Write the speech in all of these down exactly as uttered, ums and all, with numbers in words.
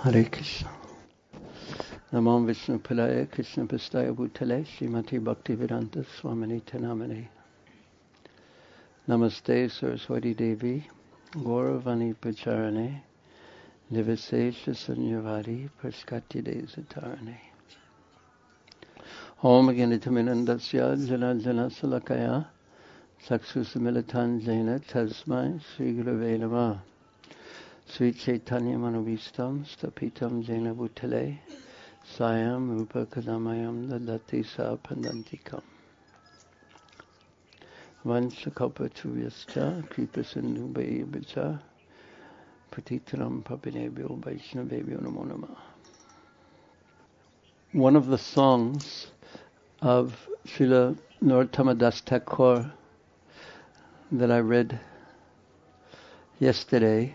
Hare Krishna. Namo Vishnu Padaya Krishna Pastaya Bhutale Srimati Bhaktivedanta Swamini Tenamane. Namaste Saraswati Devi Gauravani Pacharane Nivasesha Sanyavadi Praskatya Desatarane. Om Aganitaminandasya Jana Jana Salakaya Saksusamilitan Jena Tasmai Sri Gurave Namah. Sri Chaitanya Manovistam Stapitam Jena Bhutale Sayam Upakadamayam Dadati Sa Pandantikam Vansakalpatuviyascha Kripasindu Bhayavacha Patitaram Papinebhyo Vaishnavebhyo Namo Namah. One of the songs of Srila Narottama Das Thakur that I read yesterday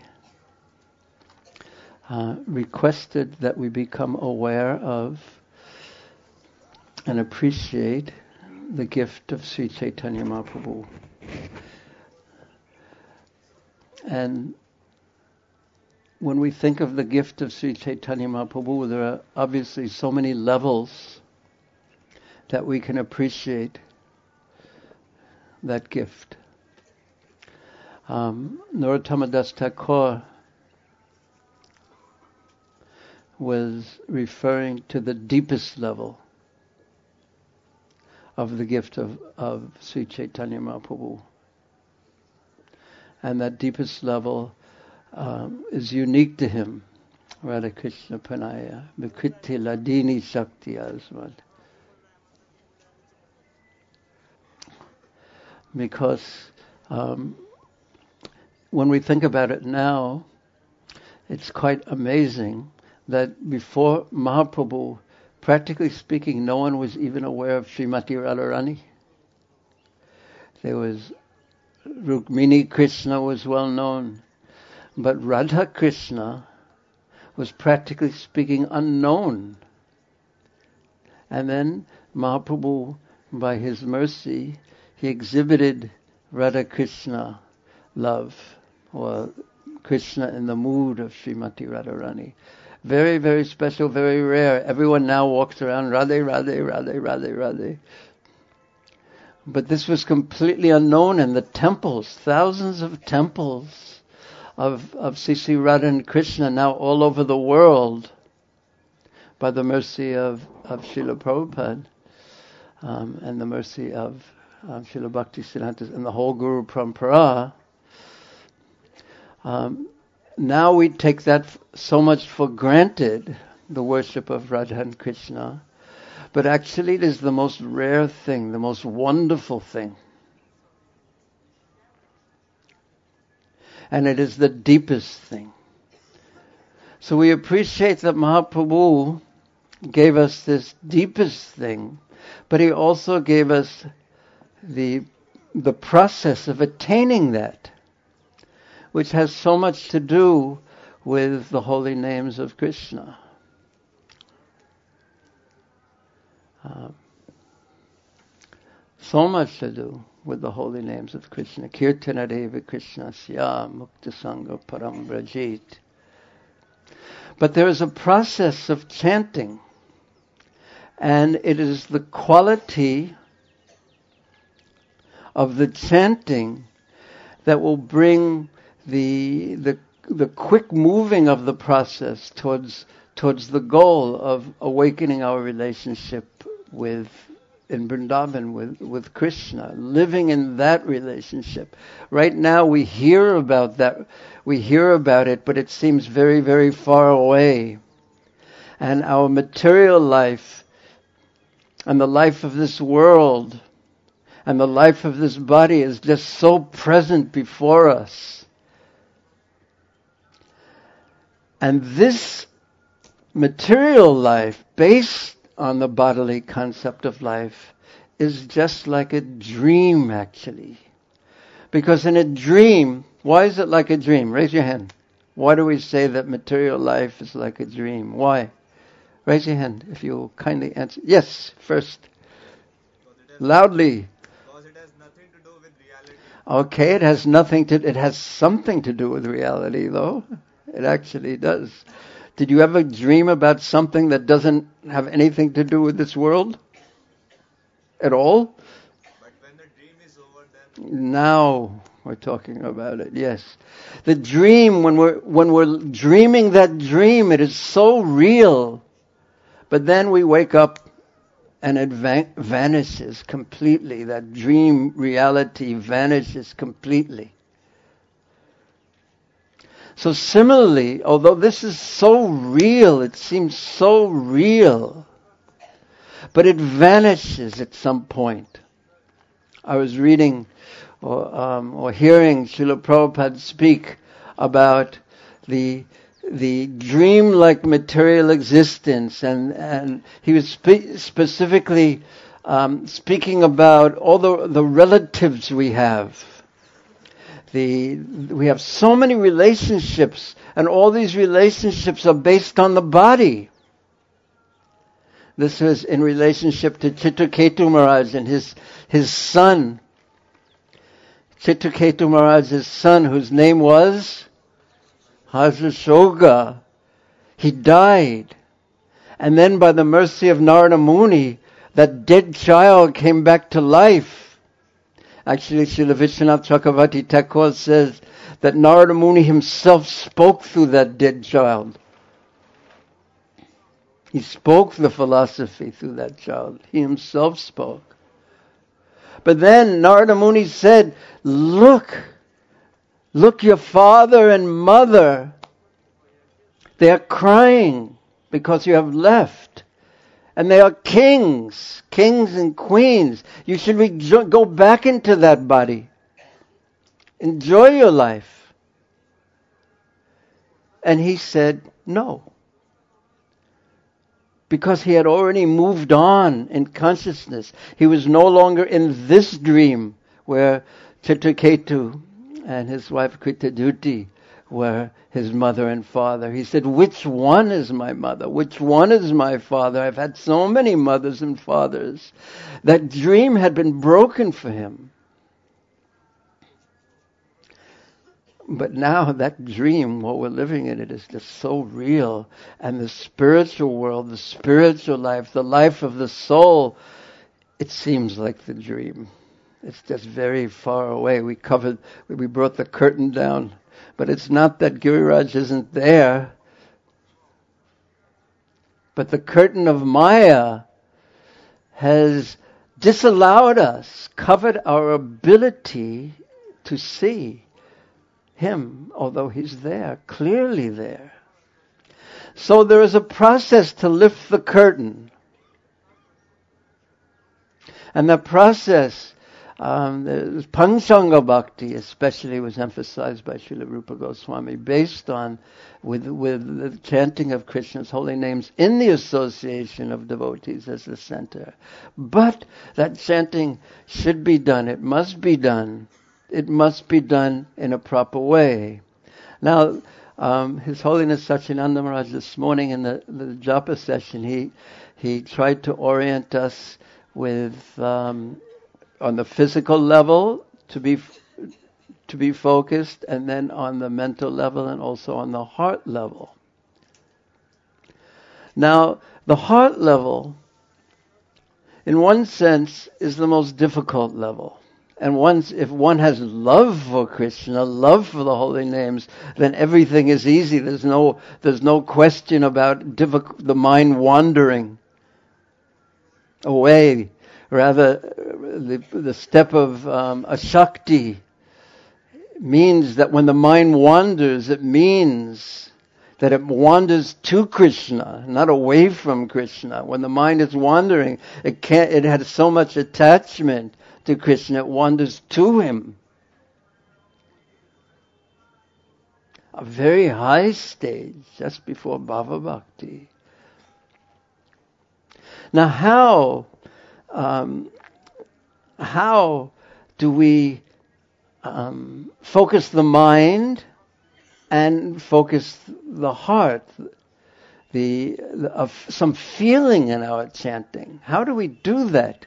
Uh, requested that we become aware of and appreciate the gift of Sri Chaitanya Mahaprabhu. And when we think of the gift of Sri Chaitanya Mahaprabhu, there are obviously so many levels that we can appreciate that gift. Um, Narottama Das Thakur was referring to the deepest level of the gift of, of Sri Chaitanya Mahaprabhu. And that deepest level um, is unique to him. Radha Krishna Pranaya, Vikriti Ladini Shakti Asmad. Because um, when we think about it now, it's quite amazing that before Mahaprabhu, practically speaking, no one was even aware of Srimati Radharani. There was Rukmini Krishna was well known, but Radha Krishna was practically speaking unknown. And then Mahaprabhu, by his mercy, he exhibited Radha Krishna love, or Krishna in the mood of Srimati Radharani. Very, very special, very rare. Everyone now walks around, Radhe, Radhe, Radhe, Radhe, Radhe. But this was completely unknown in the temples, thousands of temples of, of Sri Sri Radha and Krishna now all over the world, by the mercy of, of Srila Prabhupada um, and the mercy of um, Srila Bhaktisiddhanta and the whole Guru Parampara. Um, Now we take that f- so much for granted, the worship of Radha and Krishna. But actually it is the most rare thing, the most wonderful thing. And it is the deepest thing. So we appreciate that Mahaprabhu gave us this deepest thing, but he also gave us the the process of attaining that, which has so much to do with the holy names of Krishna. Uh, so much to do with the holy names of Krishna. Kirtana Deva Krishna Sya Mukta Sangha Param Brajit. But there is a process of chanting, and it is the quality of the chanting that will bring the the the quick moving of the process towards towards the goal of awakening our relationship with in Vrindavan with with Krishna, living in that relationship. Right now we hear about that, we hear about it, but it seems very, very far away. And our material life and the life of this world and the life of this body is just so present before us. And this material life, based on the bodily concept of life, is just like a dream, actually. Because in a dream, why is it like a dream? Raise your hand. Why do we say that material life is like a dream? Why? Raise your hand if you will kindly answer. Yes, first. Loudly. Because it has nothing to do with reality. Okay, it has nothing to, it has something to do with reality, though. It actually does. Did you ever dream about something that doesn't have anything to do with this world? At all? But when the dream is over, then Now we're talking about it, yes. The dream, when we're, when we're dreaming that dream, it is so real. But then we wake up and it van- vanishes completely. That dream reality vanishes completely. So similarly, although this is so real, it seems so real, but it vanishes at some point. I was reading or, um, or hearing Srila Prabhupada speak about the the dream-like material existence, and, and he was spe- specifically um, speaking about all the, the relatives we have. The, we have so many relationships, and all these relationships are based on the body. This was in relationship to Chitraketu Maharaj and his, his son. Chitraketu Maharaj's son, whose name was Hasashoga. He died. And then by the mercy of Narada Muni, that dead child came back to life. Actually, Srila Vishwanath Chakravarti Thakur says that Narada Muni himself spoke through that dead child. He spoke the philosophy through that child. He himself spoke. But then Narada Muni said, look, look, your father and mother, they are crying because you have left. And they are kings, kings and queens. You should rejo- go back into that body. Enjoy your life. And he said, no. Because he had already moved on in consciousness. He was no longer in this dream where Chitraketu and his wife Kritaduti were his mother and father. He said, which one is my mother? Which one is my father? I've had so many mothers and fathers. That dream had been broken for him. But now that dream, what we're living in, it is just so real. And the spiritual world, the spiritual life, the life of the soul, it seems like the dream. It's just very far away. We covered, we brought the curtain down. But it's not that Giriraj isn't there. But the curtain of Maya has disallowed us, covered our ability to see him, although he's there, clearly there. So there is a process to lift the curtain. And the process, um, the Pancanga Bhakti especially was emphasized by Srila Rupa Goswami, based on with with the chanting of Krishna's holy names in the association of devotees as the center. But that chanting should be done, it must be done. It must be done in a proper way. Now, um, His Holiness Satyananda Maharaj this morning in the, the japa session, he he tried to orient us with um, on the physical level to be to be focused, and then on the mental level, and also on the heart level. Now, the heart level, in one sense, is the most difficult level. And once, if one has love for Krishna, love for the holy names, then everything is easy. There's no, there's no question about difficult, the mind wandering away. Rather, the, the step of um, Ashakti means that when the mind wanders, it means that it wanders to Krishna, not away from Krishna. When the mind is wandering, it can't, it has so much attachment to Krishna, it wanders to him. A very high stage, just before Bhava Bhakti. Now how, um, how do we um, focus the mind and focus the heart, the, the of some feeling in our chanting? How do we do that?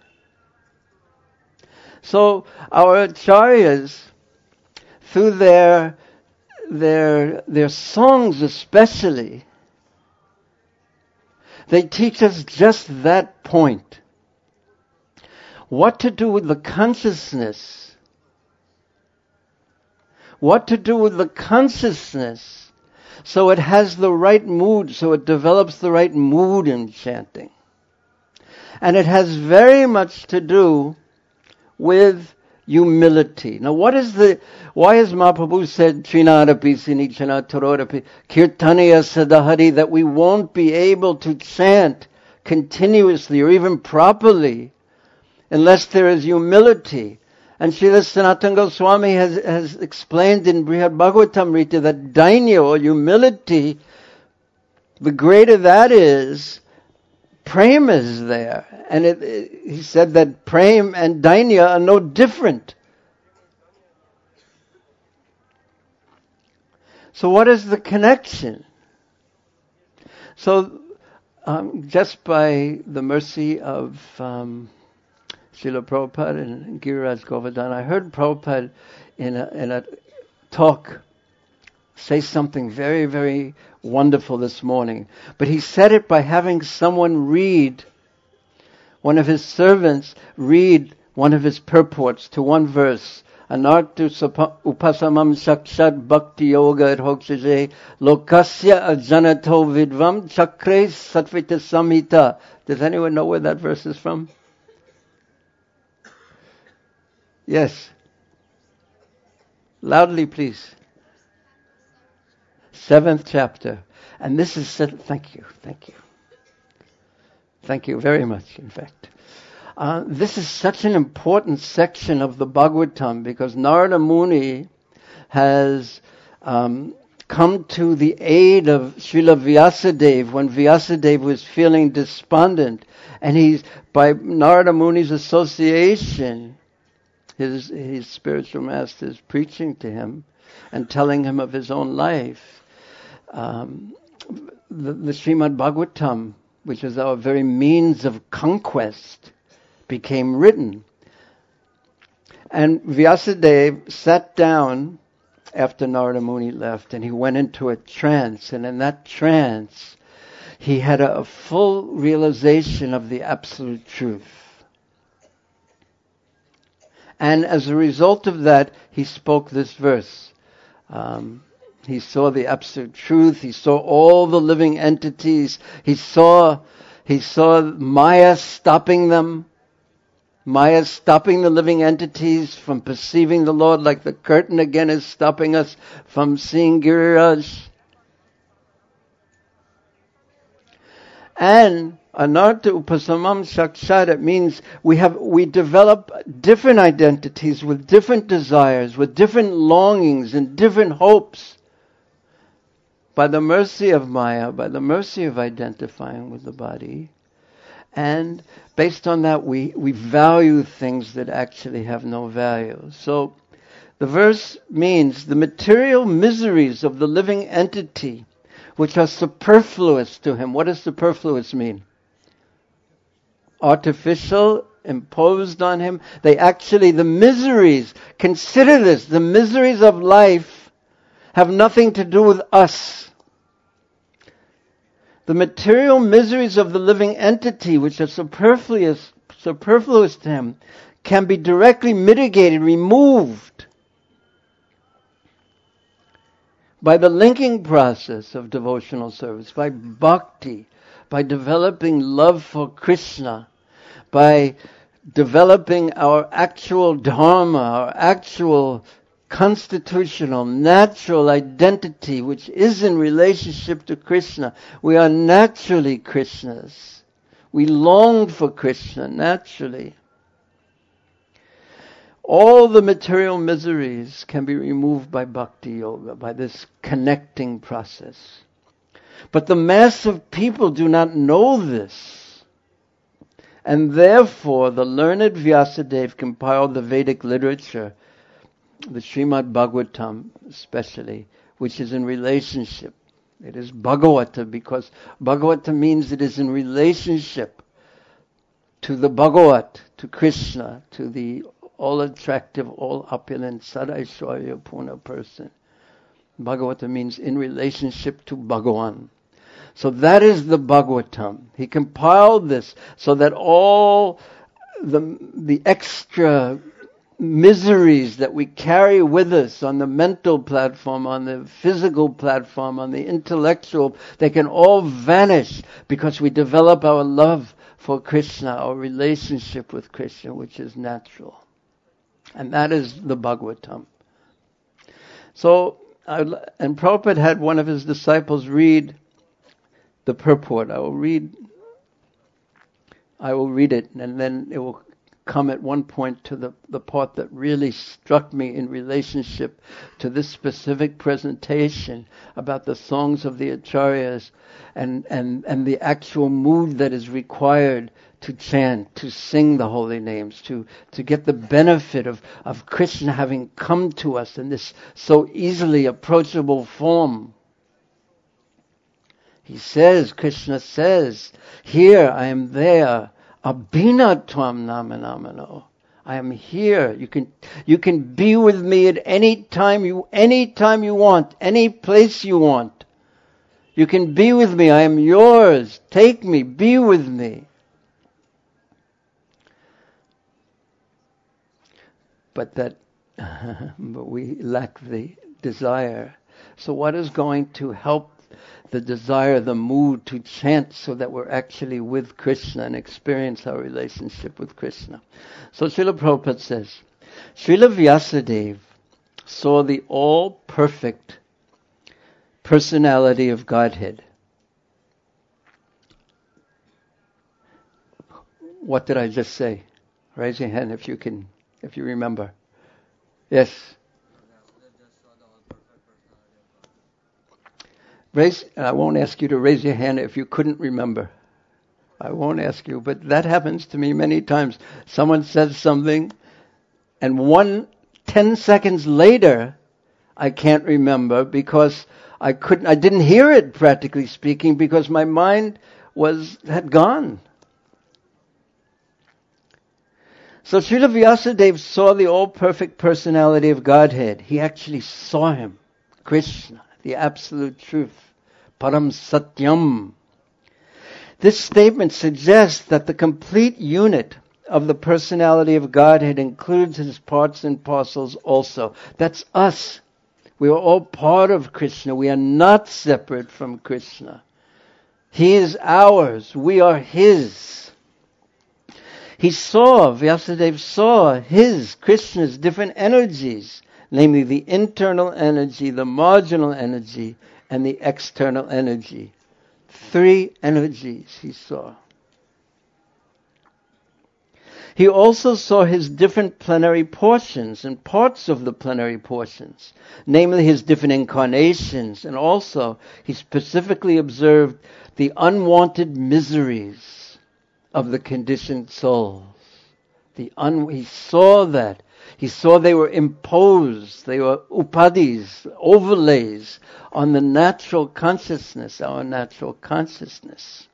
So our acharyas, through their their their songs especially, They teach us just that point. What to do with the consciousness. What to do with the consciousness so it has the right mood, so it develops the right mood in chanting. And it has very much to do with humility. Now what is the, why has Mahaprabhu said, Trinadapi Sinichana Tarodapi, Kirtaniya Sadahari, that we won't be able to chant continuously or even properly unless there is humility? And Srila Sanatana Goswami has, has explained in Brihad Bhagavatamrita that dainya, or humility, the greater that is, prema is there. And it, it, he said that prema and dainya are no different. So what is the connection? So um, just by the mercy of um, Srila Prabhupada and Giriraj Govardhan, I heard Prabhupada in a, in a talk say something very, very wonderful this morning. But he said it by having someone read, one of his servants read one of his purports to one verse. Anartu upasamam sakshat bhakti yoga adhoksaje lokasya ajanato vidvam chakre satvita samhita. Does anyone know where that verse is from? Yes. Loudly, please. Seventh chapter. And this is, thank you, thank you. Thank you very much, in fact. Uh, this is such an important section of the Bhagavatam because Narada Muni has um, come to the aid of Srila Vyasadeva when Vyasadeva was feeling despondent. And he's, by Narada Muni's association, his, his spiritual masters preaching to him and telling him of his own life, um, the, the Srimad Bhagavatam, which is our very means of conquest, became written. And Vyasadeva sat down after Narada Muni left and he went into a trance, and in that trance he had a, a full realization of the absolute truth. And as a result of that, he spoke this verse. Um, he saw the absolute truth. He saw all the living entities. He saw, he saw Maya stopping them. Maya stopping the living entities from perceiving the Lord, like the curtain again is stopping us from seeing Giriraj. And anartha upasamam sakshat, it means we have we develop different identities with different desires, with different longings and different hopes. By the mercy of Maya, by the mercy of identifying with the body. And based on that, we, we value things that actually have no value. So the verse means the material miseries of the living entity, which are superfluous to him. What does superfluous mean? Artificial, imposed on him. They actually, the miseries, consider this, the miseries of life have nothing to do with us. The material miseries of the living entity, which are superfluous, superfluous to him, can be directly mitigated, removed by the linking process of devotional service, by bhakti, by developing love for Krishna, by developing our actual dharma, our actual constitutional, natural identity, which is in relationship to Krishna. We are naturally Krishnas. We long for Krishna naturally. All the material miseries can be removed by bhakti yoga, by this connecting process. But the mass of people do not know this. And therefore, the learned Vyasadeva compiled the Vedic literature, the Srimad Bhagavatam especially, which is in relationship. It is Bhagavata because Bhagavata means it is in relationship to the Bhagavat, to Krishna, to the all-attractive, all-opulent, Sadaishwarya Purna person. Bhagavata means in relationship to Bhagavan. So that is the Bhagavatam. He compiled this so that all the, the extra miseries that we carry with us on the mental platform, on the physical platform, on the intellectual, they can all vanish because we develop our love for Krishna, our relationship with Krishna, which is natural. And that is the Bhagavatam. So, I, and Prabhupada had one of his disciples read the purport. I will read, I will read it, and then it will come at one point to the, the part that really struck me in relationship to this specific presentation about the songs of the Acharyas and, and, and the actual mood that is required to chant, to sing the holy names, to, to get the benefit of, of Krishna having come to us in this so easily approachable form. He says, Krishna says, here I am there, abhina tvam namanamano. I am here. You can, you can be with me at any time you, any time you want, any place you want. You can be with me. I am yours. Take me. Be with me. But that, but we lack the desire. So what is going to help the desire, the mood to chant so that we're actually with Krishna and experience our relationship with Krishna? So Srila Prabhupada says, Srila Vyasadeva saw the all-perfect personality of Godhead. What did I just say? Raise your hand if you can, if you remember. Yes. Raise, I won't ask you to raise your hand if you couldn't remember. I won't ask you, but that happens to me many times. Someone says something, and one, ten seconds later, I can't remember because I couldn't, I didn't hear it, practically speaking, because my mind was, had gone. So Srila Vyasadeva saw the all-perfect personality of Godhead. He actually saw him, Krishna, the absolute truth, Param Satyam. This statement suggests that the complete unit of the personality of Godhead includes his parts and parcels also. That's us. We are all part of Krishna. We are not separate from Krishna. He is ours. We are his. He saw, Vyasadeva saw his, Krishna's different energies, namely the internal energy, the marginal energy, and the external energy. Three energies he saw. He also saw his different plenary portions and parts of the plenary portions, namely his different incarnations, and also he specifically observed the unwanted miseries of the conditioned souls. The un- he saw that. He saw they were imposed, they were upadis, overlays on the natural consciousness, our natural consciousness.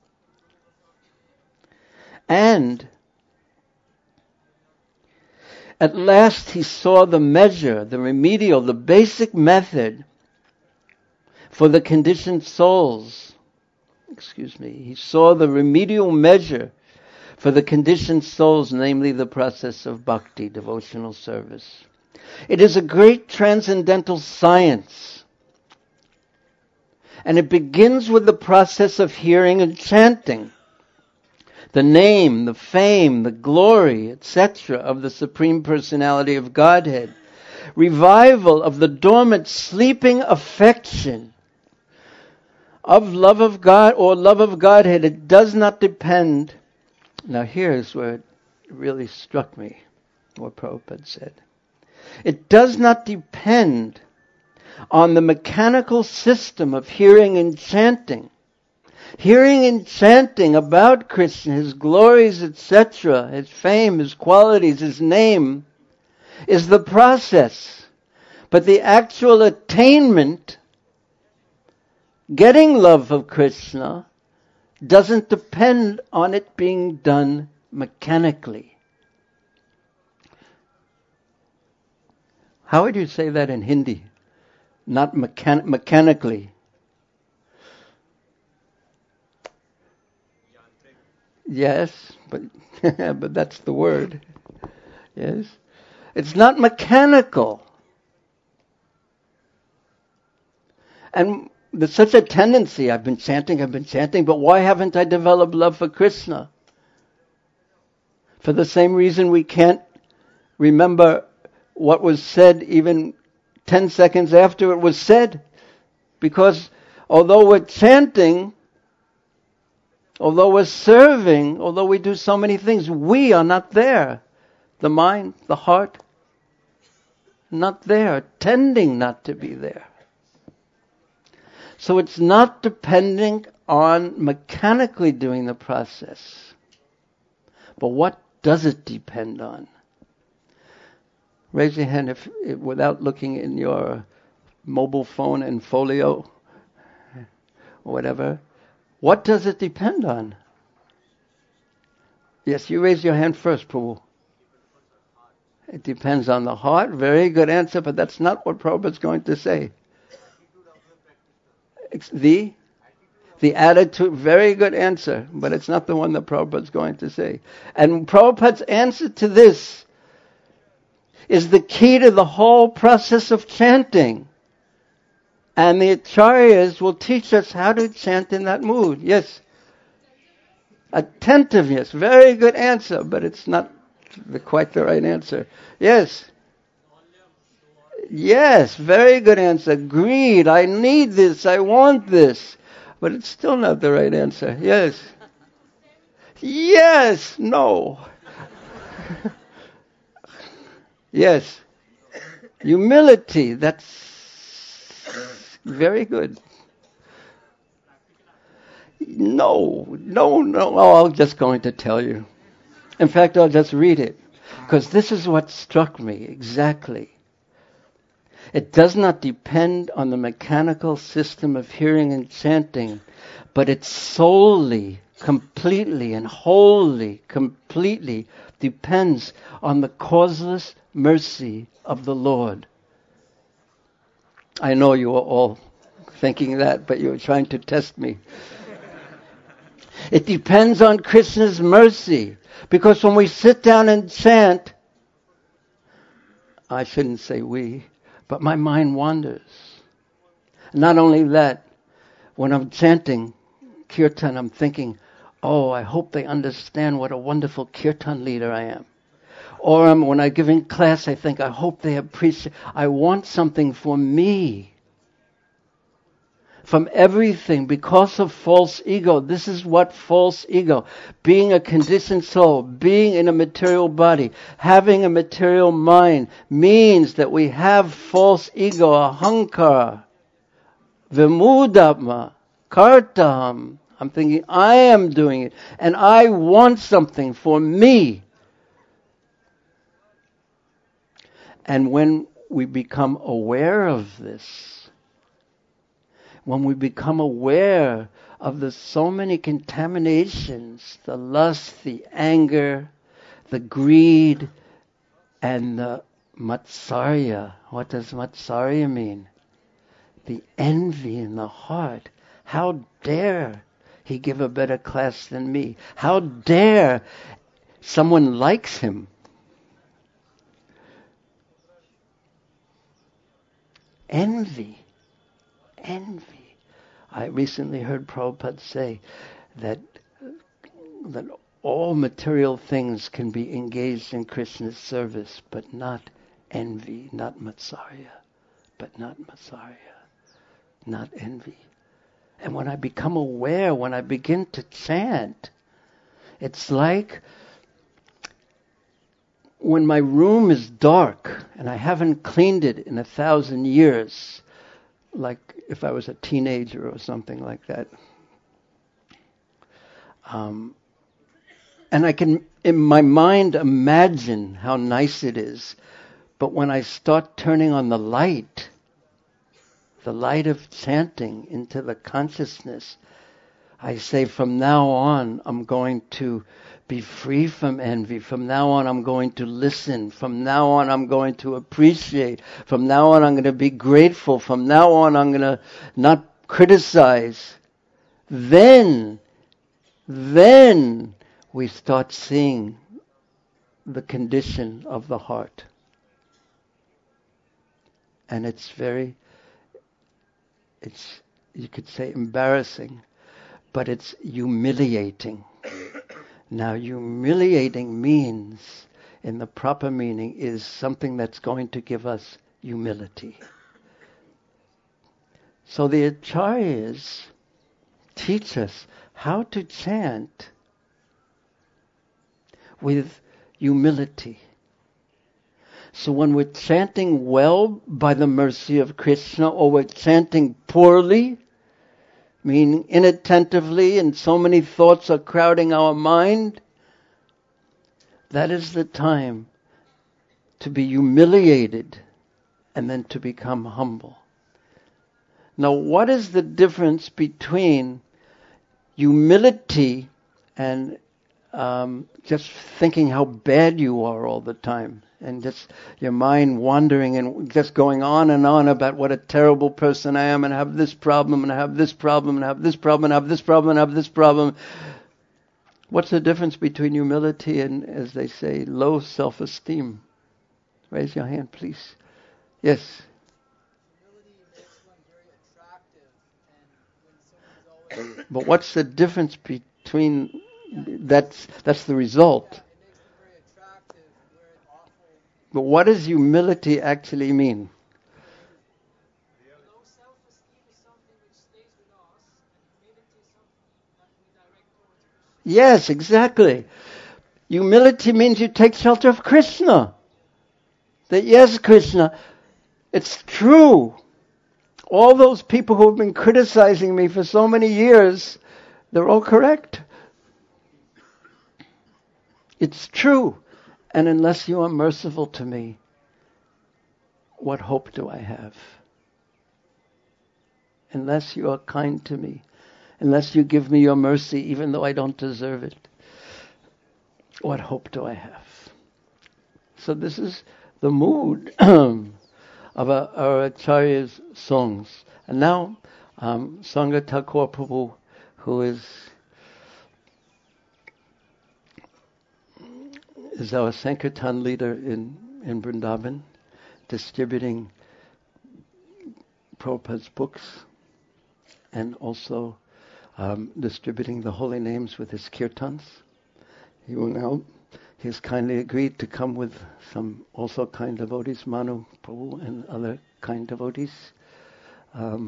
And at last he saw the measure, the remedial, the basic method for the conditioned souls. Excuse me. He saw the remedial measure for the conditioned souls, namely the process of bhakti, devotional service. It is a great transcendental science. And it begins with the process of hearing and chanting. The name, the fame, the glory, et cetera of the Supreme Personality of Godhead. Revival of the dormant, sleeping affection of love of God or love of Godhead. It does not depend. Now here's where it really struck me, what Prabhupada said. It does not depend on the mechanical system of hearing and chanting. Hearing and chanting about Krishna, his glories, et cetera, his fame, his qualities, his name, is the process. But the actual attainment, getting love of Krishna, doesn't depend on it being done mechanically. How would you say that in Hindi? Not mechan- mechanically. Yes, but but that's the word. Yes. It's not mechanical. And there's such a tendency. I've been chanting, I've been chanting, but why haven't I developed love for Krishna? For the same reason we can't remember what was said even ten seconds after it was said. Because although we're chanting, although we're serving, although we do so many things, we are not there. The mind, the heart, not there, tending not to be there. So it's not depending on mechanically doing the process. But what does it depend on? Raise your hand if, if without looking in your mobile phone and folio or whatever. What does it depend on? Yes, you raise your hand first, Prabhu. It depends on the heart. Very good answer, but that's not what Prabhupada's going to say. The the attitude, very good answer, but it's not the one that Prabhupada's going to say. And Prabhupada's answer to this is the key to the whole process of chanting. And the acharyas will teach us how to chant in that mood. Yes. Attentiveness, very good answer, but it's not the, quite the right answer. Yes. Yes, very good answer. Greed, I need this, I want this. But it's still not the right answer. Yes. Yes, no. Yes. Humility, that's very good. No, no, no. Oh, I'm just going to tell you. In fact, I'll just read it. Because this is what struck me exactly. It does not depend on the mechanical system of hearing and chanting, but it solely, completely, and wholly, completely depends on the causeless mercy of the Lord. I know you are all thinking that, but you're trying to test me. It depends on Krishna's mercy, because when we sit down and chant, I shouldn't say we, but my mind wanders. Not only that, when I'm chanting kirtan, I'm thinking, oh, I hope they understand what a wonderful kirtan leader I am. Or um, when I'm giving class, I think, I hope they appreciate, I want something for me. From everything, because of false ego. This is what false ego, being a conditioned soul, being in a material body, having a material mind, means that we have false ego, ahankara, vimudapma, kartam. I'm thinking, I am doing it, and I want something for me. And when we become aware of this, when we become aware of the so many contaminations, the lust, the anger, the greed, and the matsarya. What does matsarya mean? The envy in the heart. How dare he give a better class than me? How dare someone likes him? Envy. Envy. I recently heard Prabhupada say that that all material things can be engaged in Krishna's service, but not envy, not matsarya, but not matsarya, not envy. And when I become aware, when I begin to chant, it's like when my room is dark and I haven't cleaned it in a thousand years, like if I was a teenager or something like that. Um, and I can, in my mind, imagine how nice it is. But when I start turning on the light, the light of chanting into the consciousness, I say, from now on, I'm going to be free from envy. From now on, I'm going to listen. From now on, I'm going to appreciate. From now on, I'm going to be grateful. From now on, I'm going to not criticize. Then, then, we start seeing the condition of the heart. And it's very, it's, you could say embarrassing, but it's humiliating. Now, humiliating means, in the proper meaning, is something that's going to give us humility. So the acharyas teach us how to chant with humility. So when we're chanting well by the mercy of Krishna, or we're chanting poorly, meaning inattentively, and so many thoughts are crowding our mind, that is the time to be humiliated and then to become humble. Now, what is the difference between humility and um, just thinking how bad you are all the time, and just your mind wandering and just going on and on about what a terrible person I am, and I have this problem, and I have this problem, and I have this problem, and I have this problem, and I have this problem? What's the difference between humility and, as they say, low self-esteem? Raise your hand, please. Yes. Humility makes one very attractive, and when someone's always But what's the difference between that's that's the result? yeah, it makes them very attractive, where awful. But what does humility actually mean? Low self-esteem is something which stays with us, and humility is something that we direct towards Krishna. Yes, exactly. Humility means you take shelter of Krishna. That yes, Krishna, it's true. All those people who have been criticizing me for so many years, they're all correct. It's true. And unless you are merciful to me, what hope do I have? Unless you are kind to me, unless you give me your mercy, even though I don't deserve it, what hope do I have? So this is the mood of our, our Acharya's songs. And now, um, Sangha Thakur Prabhu, who is is our Sankirtan leader in, in Vrindavan, distributing Prabhupada's books, and also um, distributing the holy names with his kirtans. He will now, he has kindly agreed to come with some also kind devotees, Manu Prabhu and other kind devotees. Um,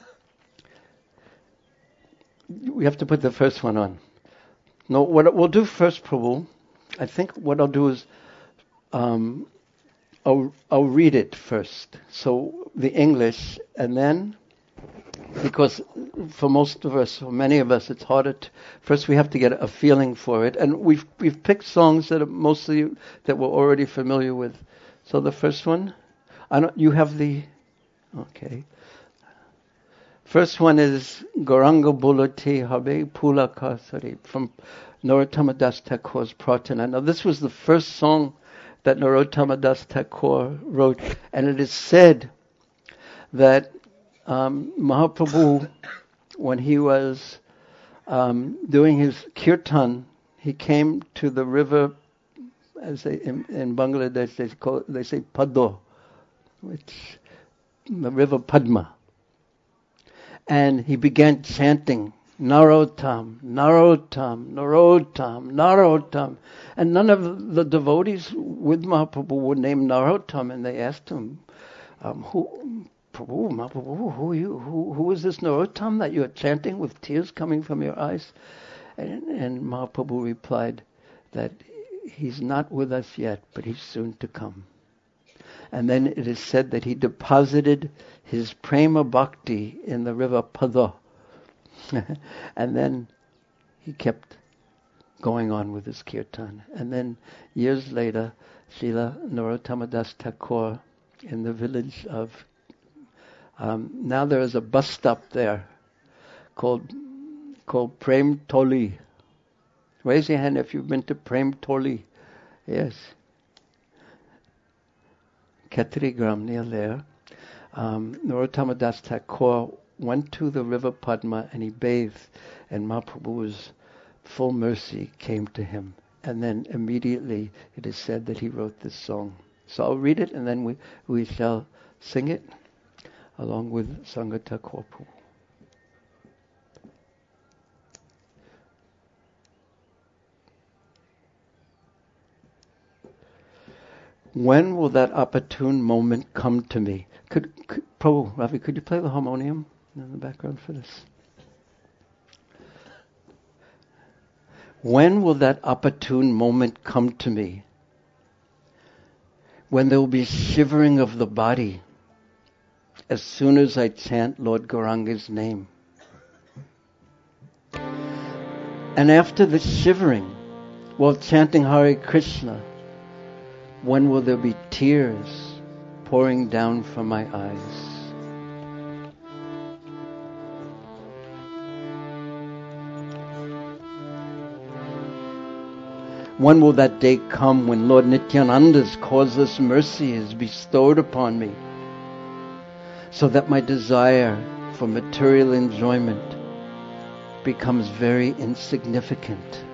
we have to put the first one on. No, what we'll do first, Prabhu, I think what I'll do is um, I'll, I'll read it first. So the English, and then, because for most of us, for many of us, it's harder to, first we have to get a feeling for it. And we've we've picked songs that are mostly, that we're already familiar with. So the first one, I don't, you have the, okay. First one is Gauranga Bulati Habe Pula Kasari from Narottama Das Thakur's Pratana. Now this was the first song that Narottama Das Thakur wrote, and it is said that um, Mahaprabhu, when he was um, doing his kirtan, he came to the river, as they, in, in Bangladesh they call it, they say Paddo, which the river Padma. And he began chanting, Narottam, Narottam, Narottam, Narottam. And none of the devotees with Mahaprabhu were named Narottam, and they asked him, um, who, Prabhu, Mahaprabhu, who, are you, who, who is this Narottam that you are chanting with tears coming from your eyes? And, and Mahaprabhu replied that he's not with us yet, but he's soon to come. And then it is said that he deposited his prema bhakti in the river Pada. And then he kept going on with his kirtan. And then years later, Srila Narottama Das Thakur in the village of, um, now there is a bus stop there called called Prem Toli. Raise your hand if you've been to Prem Toli. Yes. Khetrigram, near there. Um, Narottama Das Thakur went to the river Padma and he bathed, and Mahaprabhu was full mercy came to him. And then immediately it is said that he wrote this song. So I'll read it and then we, we shall sing it along with Sangata Korpu. When will that opportune moment come to me? Could, could Prabhu, Ravi, could you play the harmonium in the background for this? When will that opportune moment come to me? When there will be shivering of the body as soon as I chant Lord Gauranga's name. And after the shivering, while chanting Hare Krishna, when will there be tears pouring down from my eyes? When will that day come when Lord Nityananda's causeless mercy is bestowed upon me, so that my desire for material enjoyment becomes very insignificant?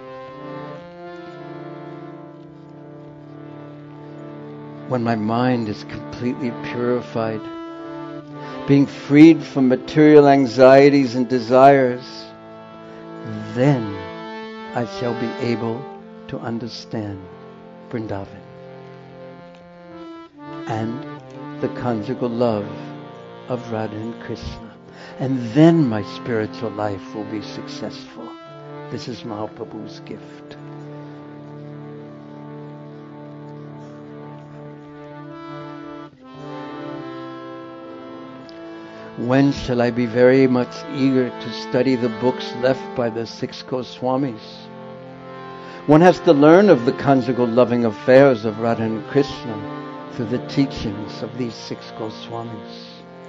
When my mind is completely purified, being freed from material anxieties and desires, then I shall be able to understand Vrindavan and the conjugal love of Radha and Krishna. And then my spiritual life will be successful. This is Mahaprabhu's gift. When shall I be very much eager to study the books left by the six Goswamis? One has to learn of the conjugal loving affairs of Radha and Krishna through the teachings of these six Goswamis.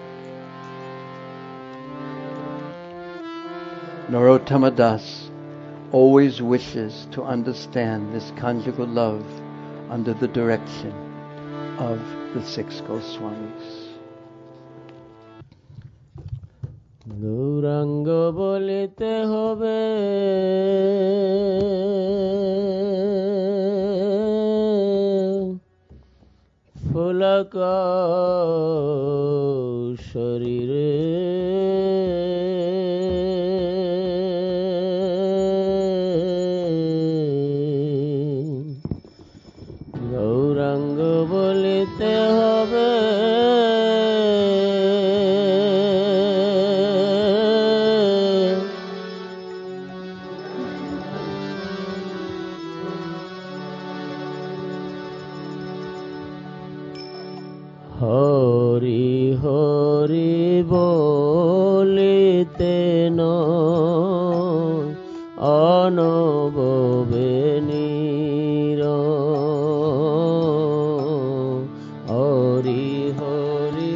Narottama Das always wishes to understand this conjugal love under the direction of the six Goswamis. Gauranga বলিতে হবে ফুলক শরীরে গৌরাঙ্গ বলিতে হবে হরি হরি বলিতে নয় অনববে নির হরি হরি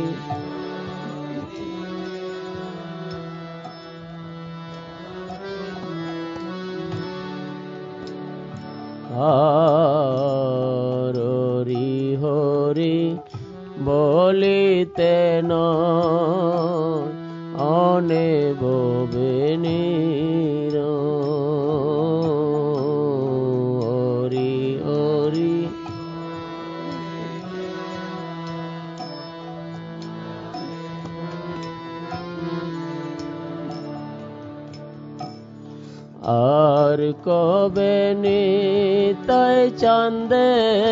হরি হরি বলিতে নয় অনেববে নির হরি হরি আর কবে নিতাই চাঁদে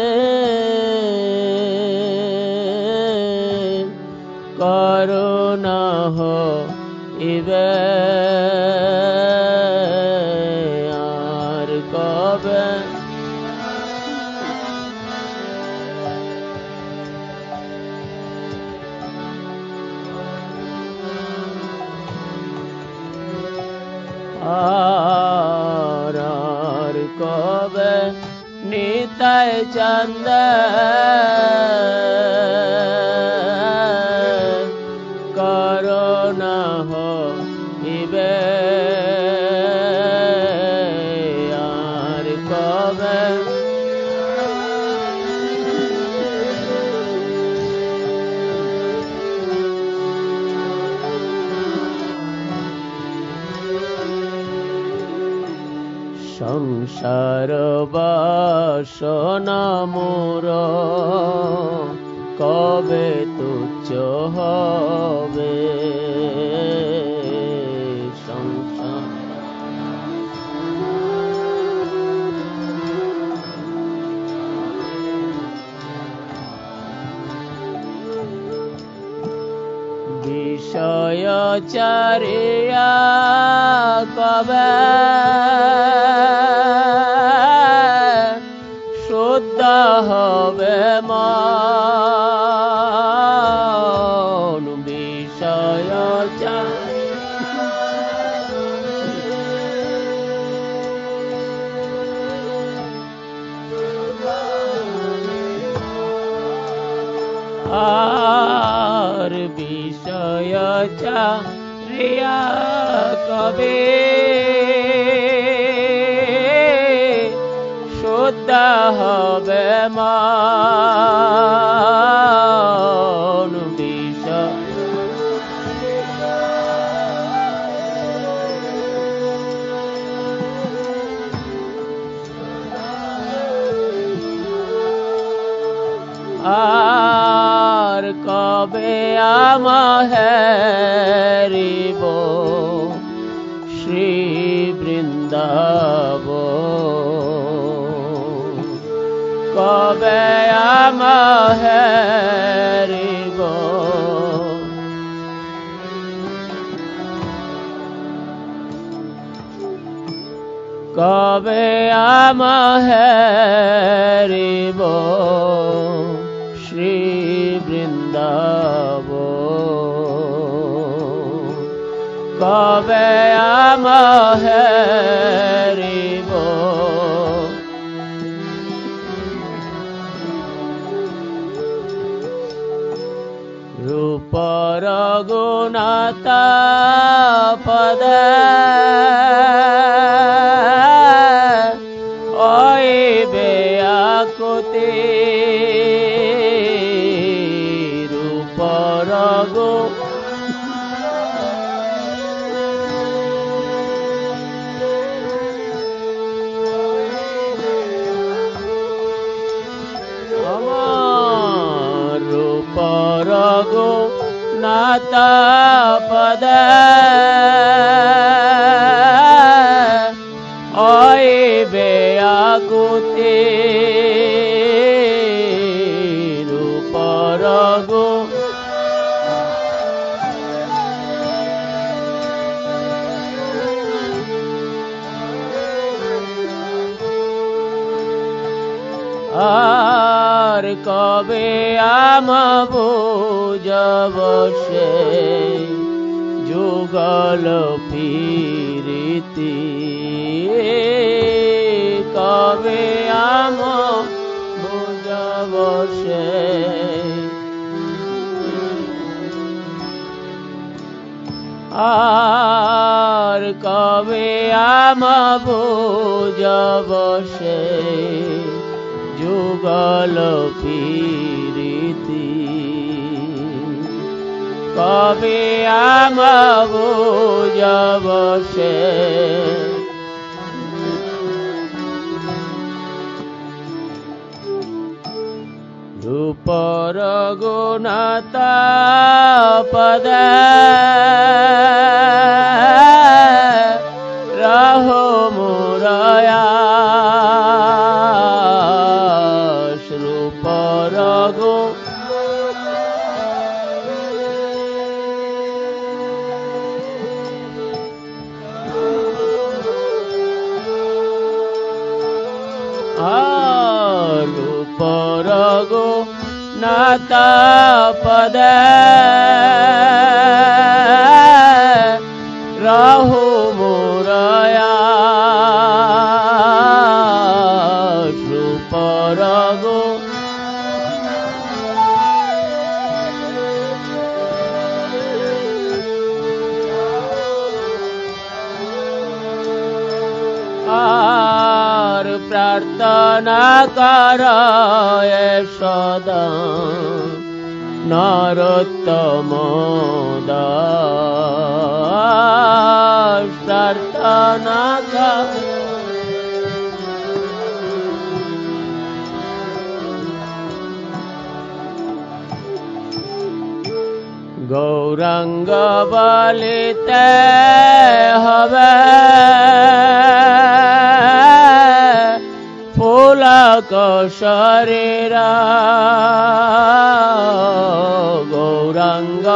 করুণা হইবে আর কবে আর আর কবে নিতাই চাঁদ করুণা হইবে আর কবে সংসার বাসনা মোর কবে তুচ্ছ হবে সংসার বিষয় চারিয়া কবে শুদ্ধ হবে মন বিষয় আর বিষয় চারিয়া কবে শুদ্ধ হবে মন বিষয় আর কবে আমাহেরিব শ্রী বৃন্দাব কবে আমাহেরিব কবে আমাহেরিব শ্রী বৃন্দাব কবে আমাহেরিব রূপর গুণতা পদে অইবে আকুতি রূপর গো আমার রূপর গো নাতা পদে অইবে আকুতি রূপর গো আর কবে আমা বুঝব সে যুগল পীরিতি কবে আম বুঝব সে আর কবে আমা বুঝব সে যুগল পীরিতি কবে আমা বুঝব সে রূপর গুণতা পদে রহ মুরয়া রূপর গো রূপর গো নাতা পদে রাহু মুরয়া রূপর গো আর প্রার্থনা কর সদা নরোত্তম দাস প্রার্থনা কর গৌরাঙ্গ বলিতে হবে ফুলক শরীর গৌরাঙ্গ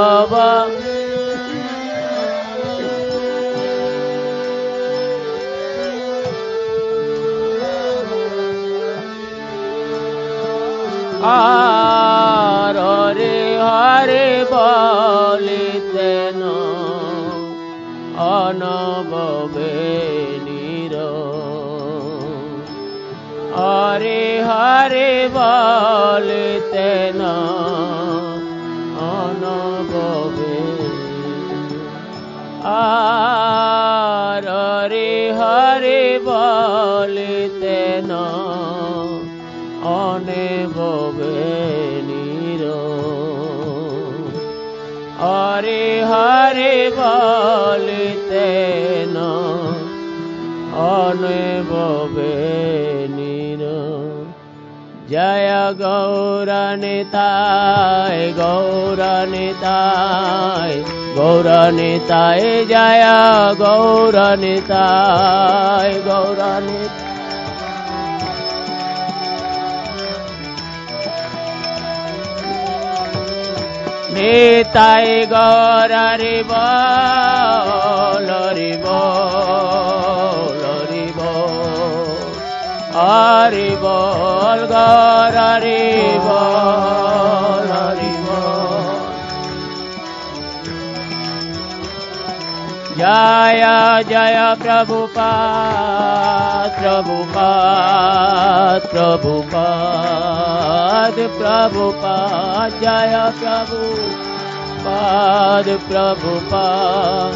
আর হরে হরে বলিতেন অনববে নির হরে হরে বলিতেন অনববে আর হরে হরে বলিতেন অনববে নির হরে হরে বলিতেন অনববে নির জয় গৌরনিতায় গৌরনিতায় গৌরনিতায় জয় গৌরনিতায় গৌরনিতায় নিতাই গৌর হরি বল হরি বল হরি বল হরি বল গৌর হরি বল হরি বল জয় জয় প্রভুপাদ প্রভুপাদ প্রভুপাদ প্রভুপাদ জয় Prabhupada Prabhupada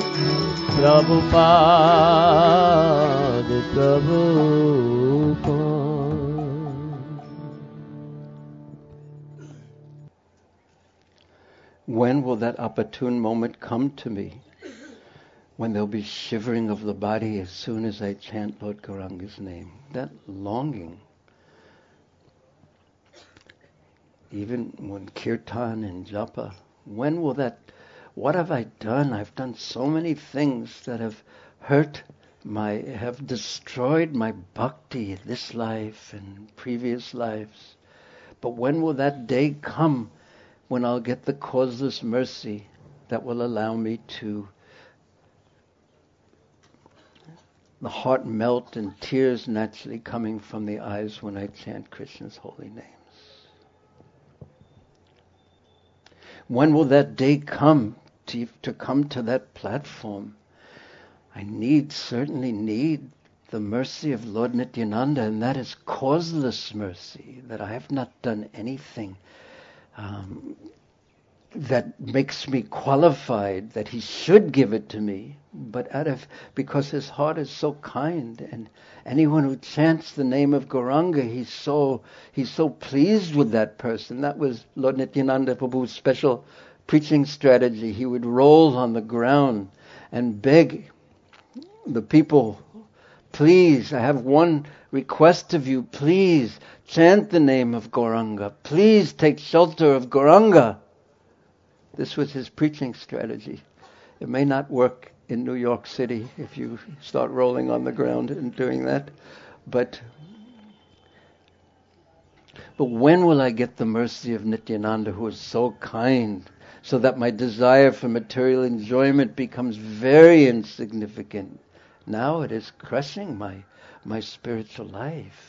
Prabhupada Prabhupada When will that opportune moment come to me? When there'll be shivering of the body as soon as I chant Lord Gauranga's name. That longing. Even when kirtan and japa, when will that, what have I done? I've done so many things that have hurt my, have destroyed my bhakti in this life and previous lives. But when will that day come when I'll get the causeless mercy that will allow me to the heart melt and tears naturally coming from the eyes when I chant Krishna's holy names. When will that day come to, to come to that platform? I need, certainly need the mercy of Lord Nityananda, and that is causeless mercy, that I have not done anything um, that makes me qualified that he should give it to me, but out of, because his heart is so kind, and anyone who chants the name of Gauranga, he's so, he's so pleased with that person. That was Lord Nityananda Prabhu's special preaching strategy. He would roll on the ground and beg the people, please, I have one request of you, please chant the name of Gauranga, please take shelter of Gauranga. This was his preaching strategy. It may not work in New York City if you start rolling on the ground and doing that, but but when will I get the mercy of Nityananda, who is so kind, so that my desire for material enjoyment becomes very insignificant? Now it is crushing my my spiritual life.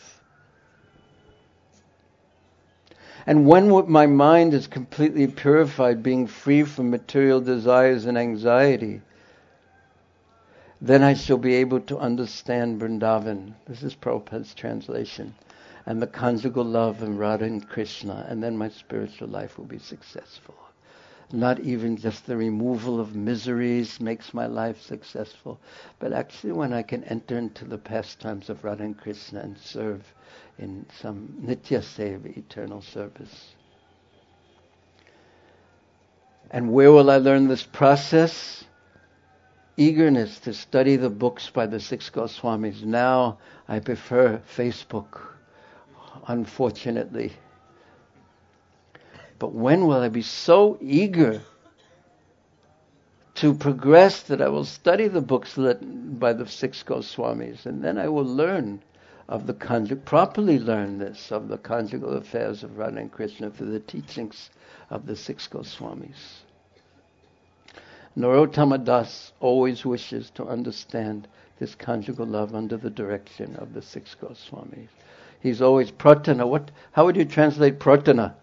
And when my mind is completely purified, being free from material desires and anxiety, then I shall be able to understand Vrindavan. This is Prabhupada's translation. And the conjugal love of Radha and Krishna. And then my spiritual life will be successful. Not even just the removal of miseries makes my life successful, but actually when I can enter into the pastimes of Radha and Krishna and serve in some nitya seva, eternal service. And where will I learn this process? Eagerness to study the books by the six Goswamis. Now I prefer Facebook, unfortunately. But when will I be so eager to progress, that I will study the books written by the six Goswamis, and then I will learn of the conjugal, properly learn this, of the conjugal affairs of Radha and Krishna through the teachings of the six Goswamis. Narottama Das always wishes to understand this conjugal love under the direction of the six Goswamis. He's always pratana. What? How would you translate pratana?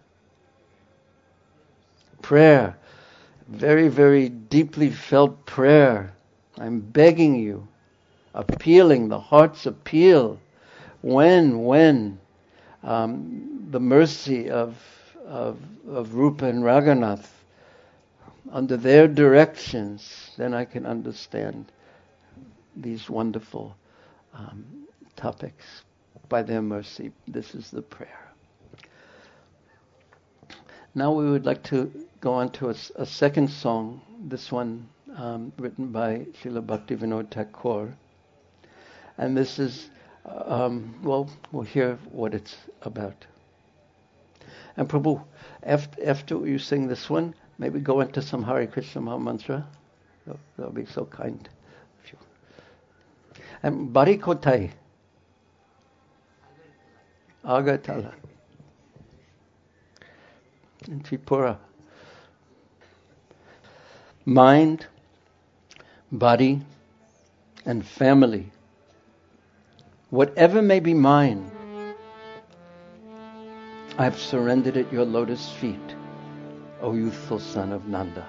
Prayer. Very, very deeply felt prayer. I'm begging you, appealing, the heart's appeal. When, when um, the mercy of, of of Rupa and Raghunath, under their directions, then I can understand these wonderful um, topics. By their mercy, this is the prayer. Now we would like to go on to a, a second song, this one um, written by Srila Bhaktivinoda Thakur. And this is, um, well, we'll hear what it's about. And Prabhu, after, after you sing this one, maybe go into some Hare Krishna Maha Mantra. That'll, that'll be so kind of you. And Barikotai. Agartala. In Tripura. Mind, body, and family. Whatever may be mine, I have surrendered at your lotus feet, O youthful son of Nanda.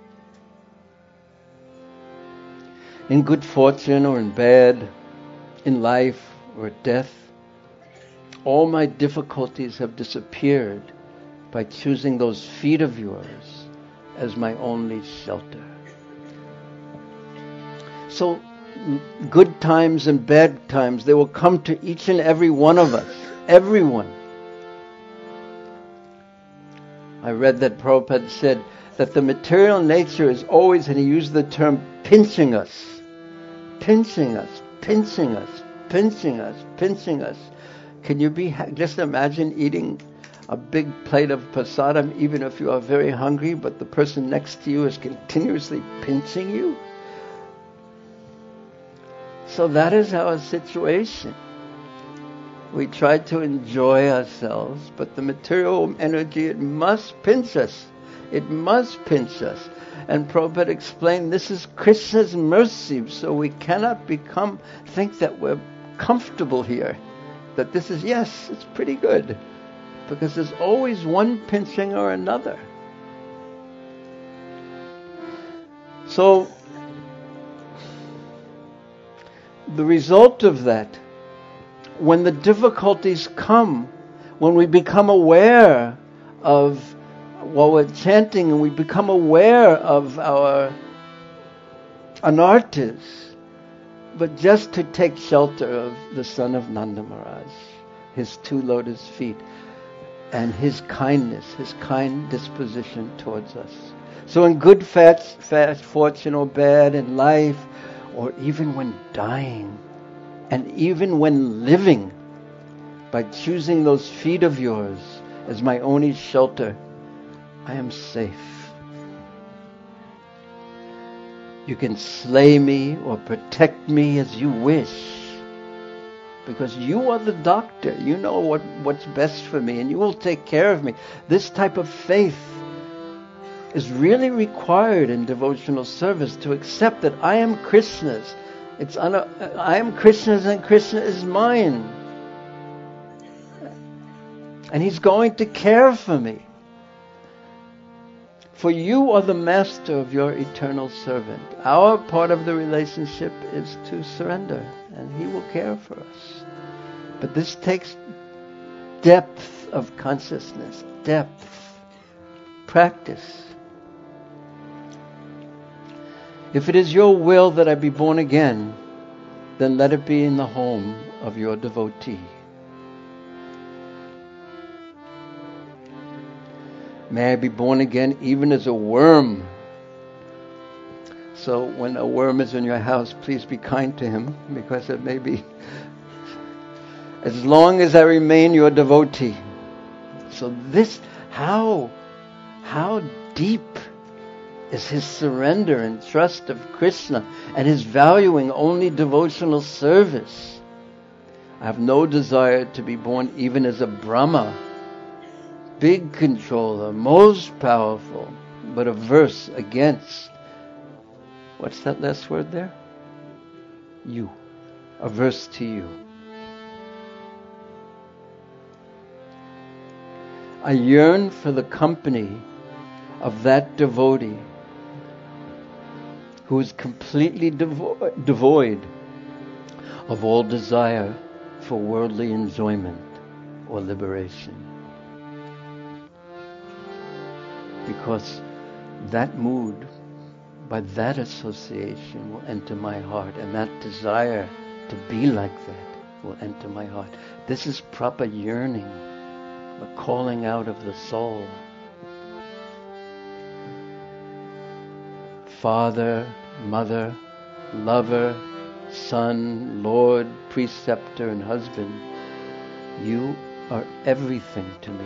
In good fortune or in bad, in life or death, all my difficulties have disappeared by choosing those feet of yours as my only shelter. So, good times and bad times, they will come to each and every one of us. Everyone. I read that Prabhupada said that the material nature is always, and he used the term, pinching us. Pinching us, pinching us, pinching us, pinching us. Can you be, just imagine eating a big plate of prasadam, even if you are very hungry, but the person next to you is continuously pinching you? So that is our situation. We try to enjoy ourselves, but the material energy, it must pinch us. It must pinch us. And Prabhupada explained this is Krishna's mercy, so we cannot become, think that we're comfortable here. That this is, yes, it's pretty good. Because there's always one pinching or another. So, the result of that, when the difficulties come, when we become aware of, while we're chanting, and we become aware of our anarthas, but just to take shelter of the son of Nanda Maharaj, his two lotus feet, and his kindness, his kind disposition towards us. So in good fast, fast fortune or bad in life, or even when dying, and even when living, by choosing those feet of yours as my only shelter, I am safe. You can slay me or protect me as you wish, because you are the doctor. You know what, what's best for me, and you will take care of me. This type of faith is really required in devotional service, to accept that I am Krishna's. It's un- I am Krishna's and Krishna is mine. And He's going to care for me. For you are the master of your eternal servant. Our part of the relationship is to surrender, and He will care for us. But this takes depth of consciousness, depth, practice. If it is your will that I be born again, then let it be in the home of your devotee. May I be born again even as a worm. So when a worm is in your house, please be kind to him, because it may be, as long as I remain your devotee. So this, how, how deep is his surrender and trust of Krishna and his valuing only devotional service. I have no desire to be born even as a Brahma, big controller, most powerful, but averse against, what's that last word there? You. Averse to you. I yearn for the company of that devotee who is completely devo- devoid of all desire for worldly enjoyment or liberation. Because that mood, by that association, will enter my heart, and that desire to be like that will enter my heart. This is proper yearning, the calling out of the soul. Father, mother, lover, son, lord, preceptor, and husband, you are everything to me.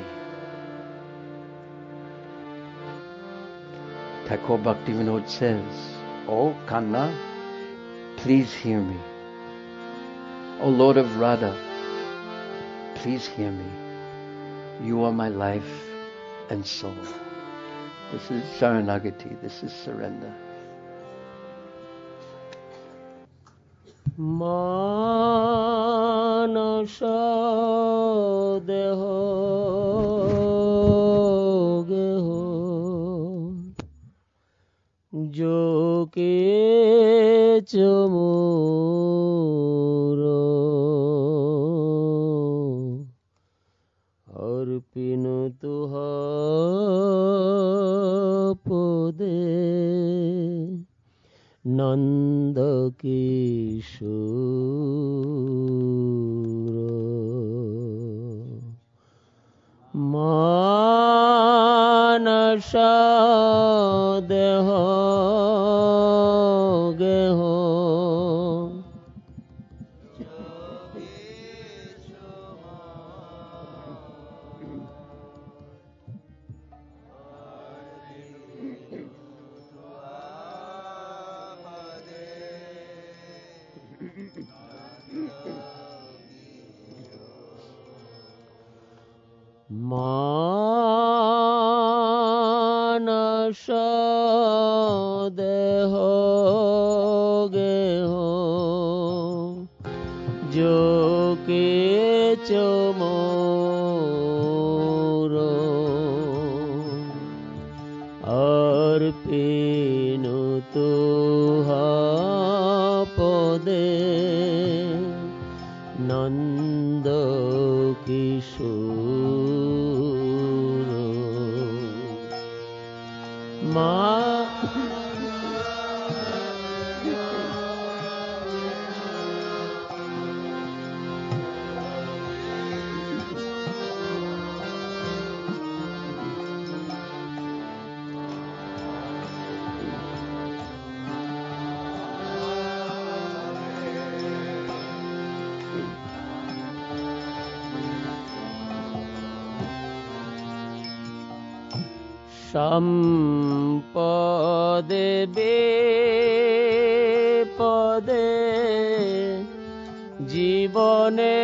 Thakur Bhaktivinoda says, "Oh Kanna, please hear me. O Lord of Radha, please hear me. You are my life and soul." This is Sharanagati, this is surrender. Manasa deho geho jo ke chamuro arpinu tuha pode Nanda Kishora Manasa deho geho Manasa deho geho jo ke chamuro arpinu tuha pode Nanda Kishora Ma Sampade bepade জীবনে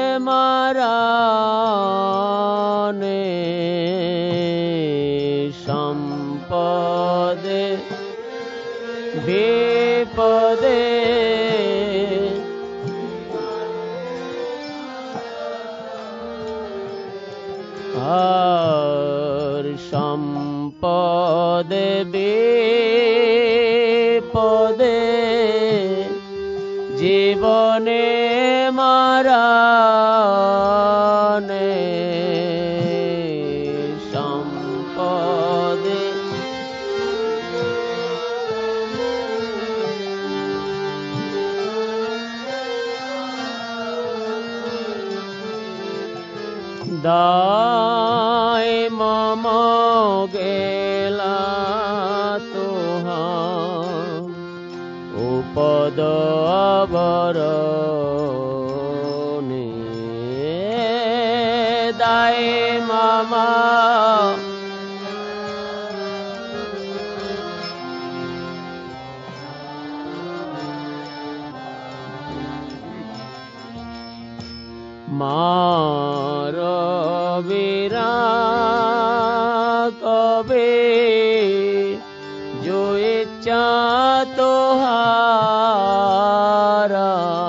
মারানে সম্পদে বিপদে আর সম্পদে বিপদে জীবনে মারানে সম্পদে দায় মম গেলা তোহা উপদ আবরণে দায় মম মার বীরা কবে जो इच्छा तोहारा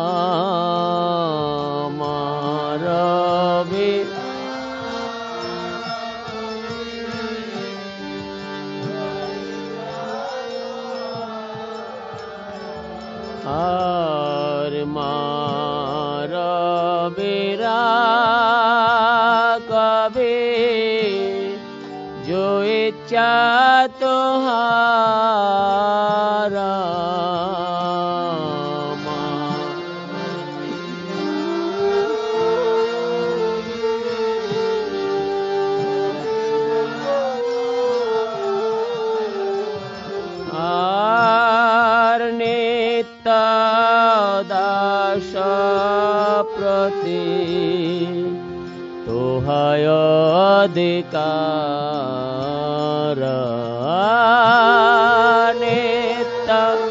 मार बीरा আর মার বীরা কবে जो इच्छा तोहारा আর নিত্য দাস প্রতি তোহায় অধিকার নিত্য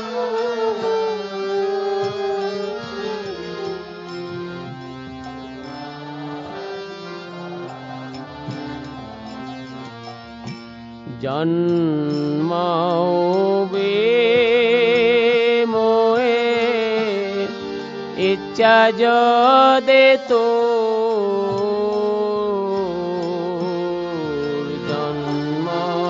জন্ম বিমোহে ইচ্ছা যদি তো জন্ম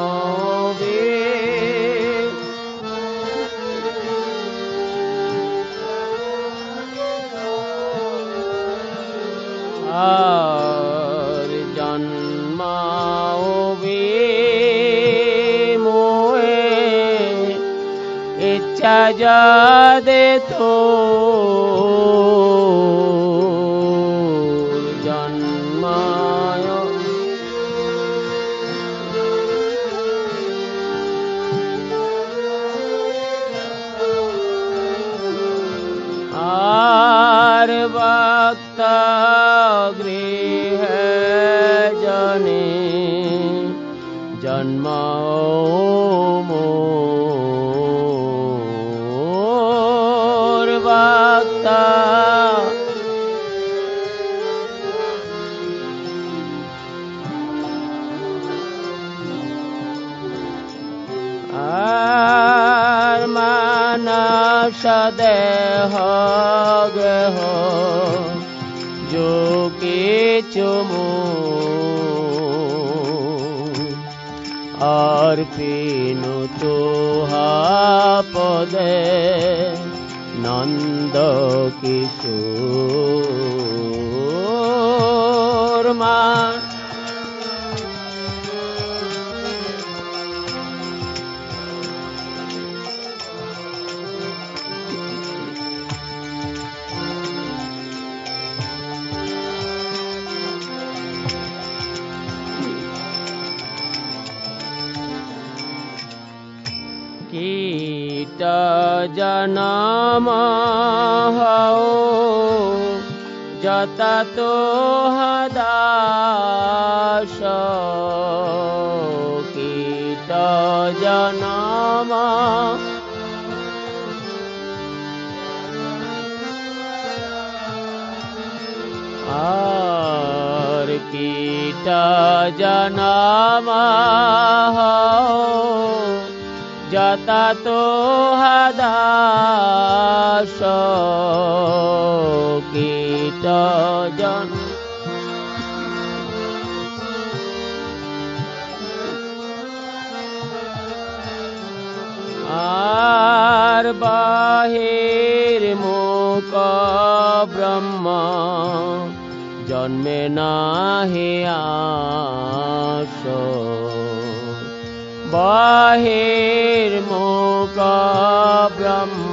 আর জন্ম বিমোহে ইচ্ছা যদি তো আর ভক্ত গৃহ জনে জন্ম মোর ভক্ত আর মানস দেহ গেহ जो কিছু আর পিনু তোহা পদে নন্দ কিশোর মান কীট জনম হও যতা তোহা দাস কীট জনম আর কীট জনম হও যতা তোহা দাস কীট জন আর বাহির মুখ ব্রহ্ম জন্মে নাহি আস বাহির মুখ ব্রহ্ম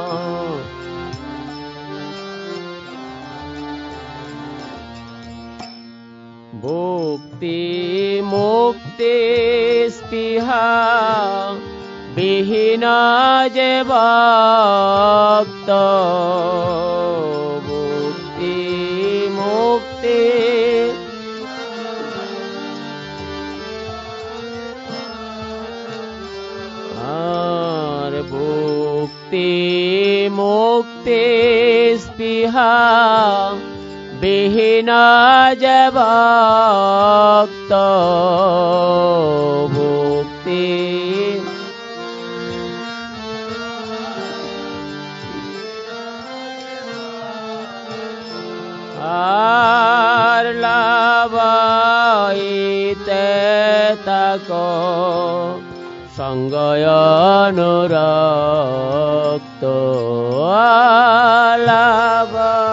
ভক্তি মুক্তি স্পৃহা বিহীন যে ভক্ত ভক্তি মুক্তি আর ভক্তি মুক্তি স্পৃহা বিহীন যে ভক্ত মুক্তি আর লাভাইতে তাকো সঙ্গয় অনুরক্ত লাভ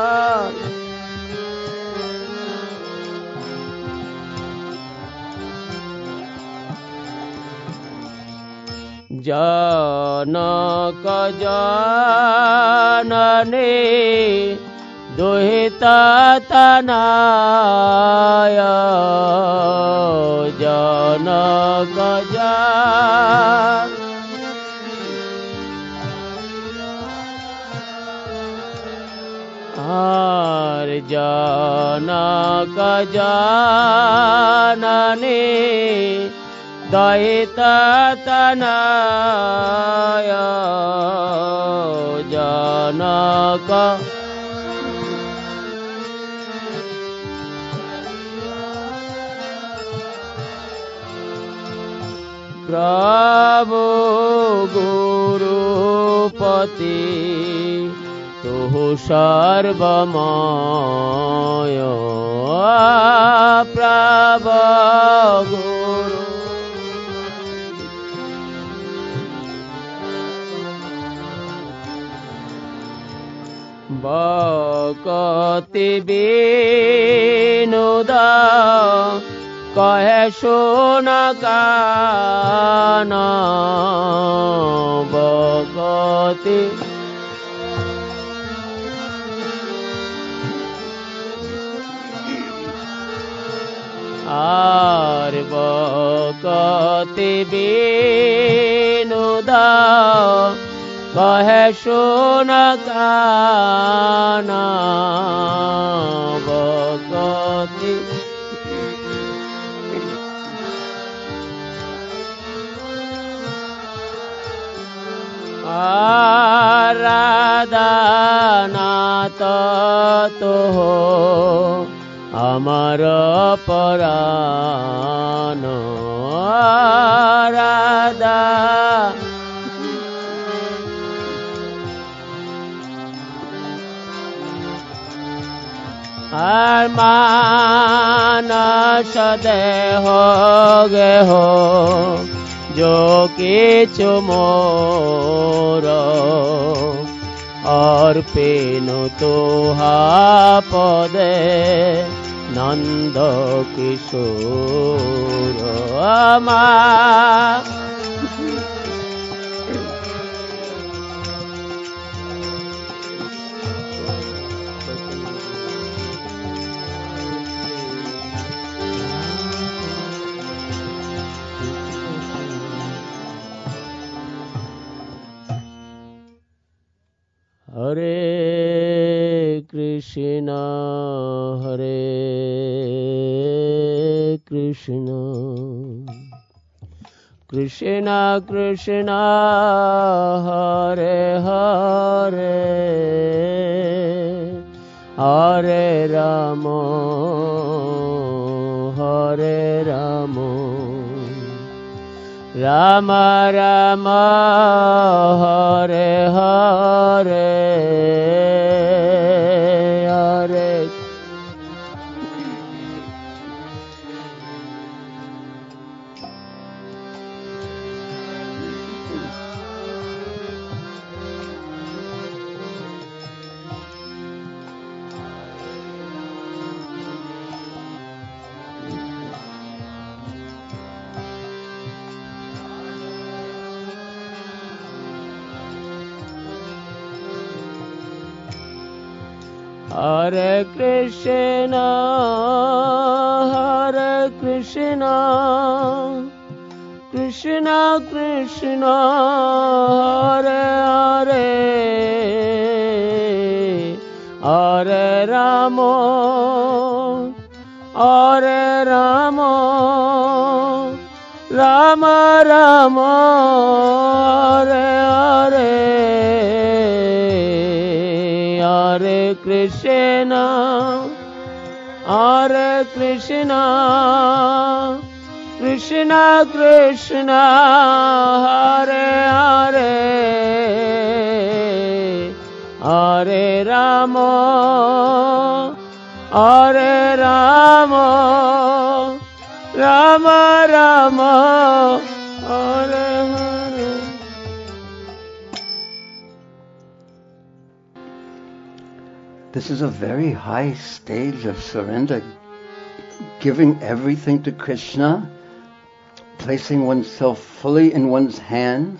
জনক জননী দুহিত তনয় জনক জন আর জনক জননী দয়িত তনয় জনক প্রভু গুরুপতি তুহু সর্বময় প্রভু গুরু বকতি বিনোদা কহে শোন কান বকতি আর বকতি বিনোদা কহে শোন কান বকতি আরাধনাত তো আমার পরাণ আরাধা আর মানস দেহ গেহ जो किछु मोर और पेनु तुहा पदे नंद किशोर अमा हरे कृष्णा हरे कृष्णा कृष्णा कृष्णा हरे हरे हरे राम हरे Ram Ram Ram Hare Hare Hare Hare Krishna, Hare Krishna, Krishna Krishna, Hare Hare, Hare Rama, Hare Rama, Rama Rama, Hare Hare, Hare Krishna, Hare Krishna, Krishna Krishna, Hare Hare, Hare Rama, Hare Rama, Rama Rama, Hare Hare. This is a very high stage of surrender, giving everything to Krishna, placing oneself fully in one's hands,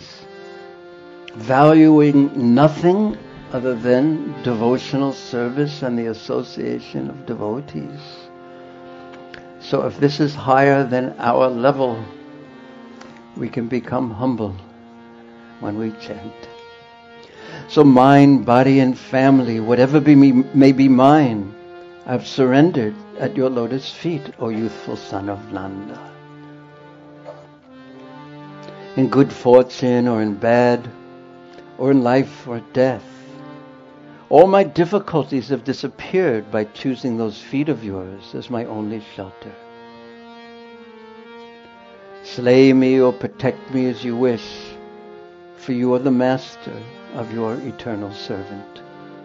valuing nothing other than devotional service and the association of devotees. So if this is higher than our level, we can become humble when we chant. So mind, body, and family, whatever be me, may be mine, I've surrendered at your lotus feet, O youthful son of Nanda. In good fortune or in bad, or in life or death, all my difficulties have disappeared by choosing those feet of yours as my only shelter. Slay me or protect me as you wish, for you are the master of your eternal servant.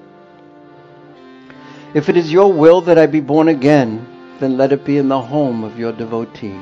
If it is your will that I be born again, then let it be in the home of your devotee.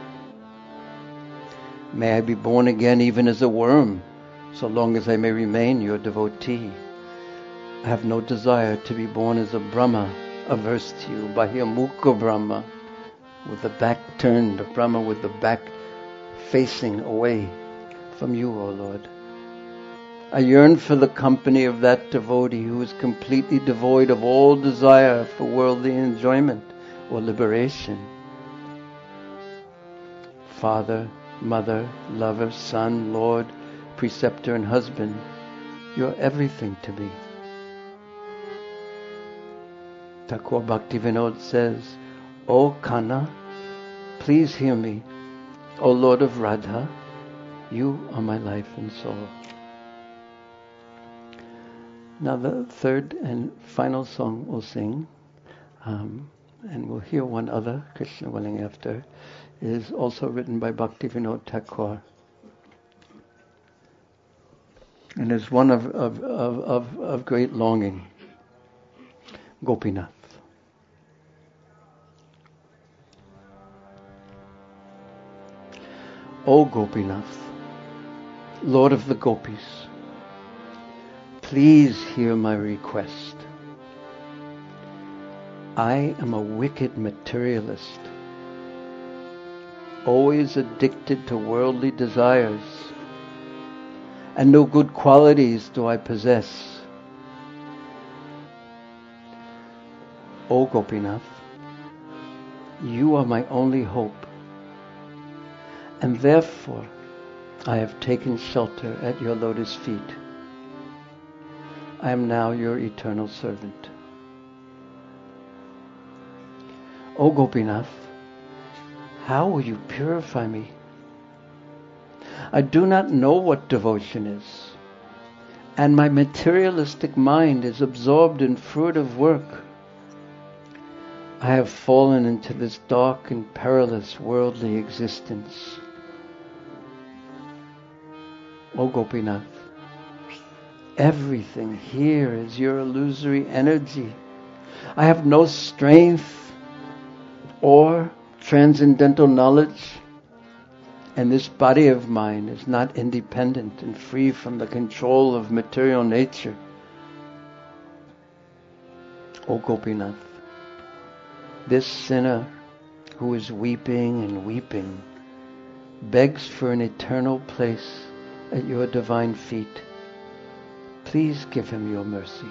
May I be born again even as a worm, so long as I may remain your devotee. I have no desire to be born as a Brahma, averse to you, Bahyamukha Brahma, with the back turned, a Brahma with the back facing away from you, O Lord. I yearn for the company of that devotee who is completely devoid of all desire for worldly enjoyment or liberation. Father, mother, lover, son, Lord, preceptor, and husband, you're everything to me. Thakur Bhaktivinoda says, O Kanna, please hear me. O Lord of Radha, you are my life and soul. Now the third and final song we'll sing, um, and we'll hear one other, Krishna willing after, is also written by Bhaktivinoda Thakur. And is one of, of, of, of, of great longing, Gopinath. O Gopinath, Lord of the Gopis, please hear my request. I am a wicked materialist, always addicted to worldly desires, and no good qualities do I possess. O Gopinath, you are my only hope, and therefore I have taken shelter at your lotus feet. I am now your eternal servant. O Gopinath, how will you purify me? I do not know what devotion is, and my materialistic mind is absorbed in fruitive work. I have fallen into this dark and perilous worldly existence. O Gopinath, everything here is your illusory energy. I have no strength or transcendental knowledge, and this body of mine is not independent and free from the control of material nature. O Gopinath, this sinner who is weeping and weeping begs for an eternal place at your divine feet. Please give him your mercy.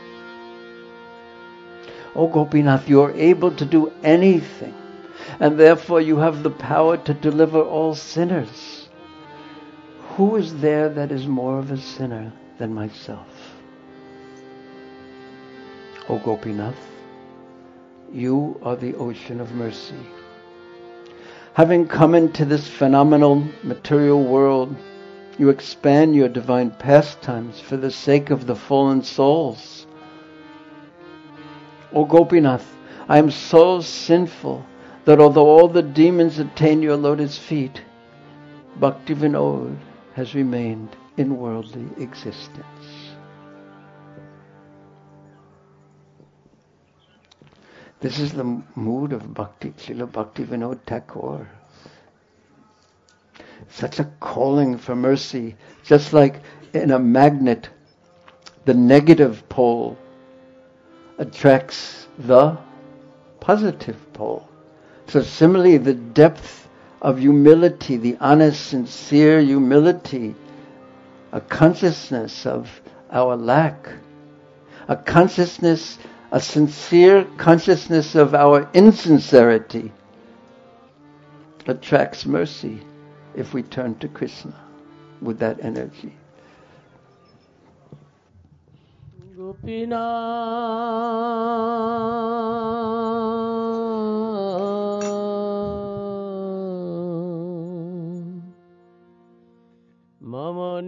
O Gopinath, you are able to do anything, and therefore you have the power to deliver all sinners. Who is there that is more of a sinner than myself? O Gopinath, you are the ocean of mercy. Having come into this phenomenal material world, you expand your divine pastimes for the sake of the fallen souls. O Gopinath, I am so sinful that although all the demons attain your lotus feet, Bhakti Vinod has remained in worldly existence. This is the mood of Bhakti, Srila Bhakti Vinod Thakur. Such a calling for mercy, just like in a magnet, the negative pole attracts the positive pole. So similarly, the depth of humility, the honest, sincere humility, a consciousness of our lack, a consciousness, a sincere consciousness of our insincerity, attracts mercy if we turn to Krishna with that energy. Gopinath mama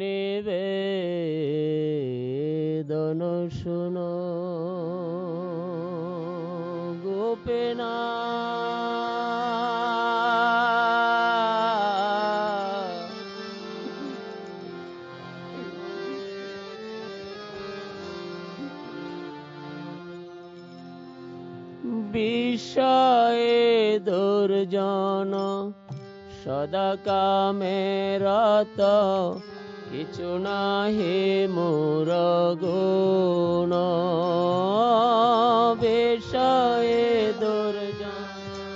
nivedana shuno Gopinath বিষয়ে দুর্জন সদা কামে রত কিছু নাহি মোর গুণ বিষয়ে দুর্জন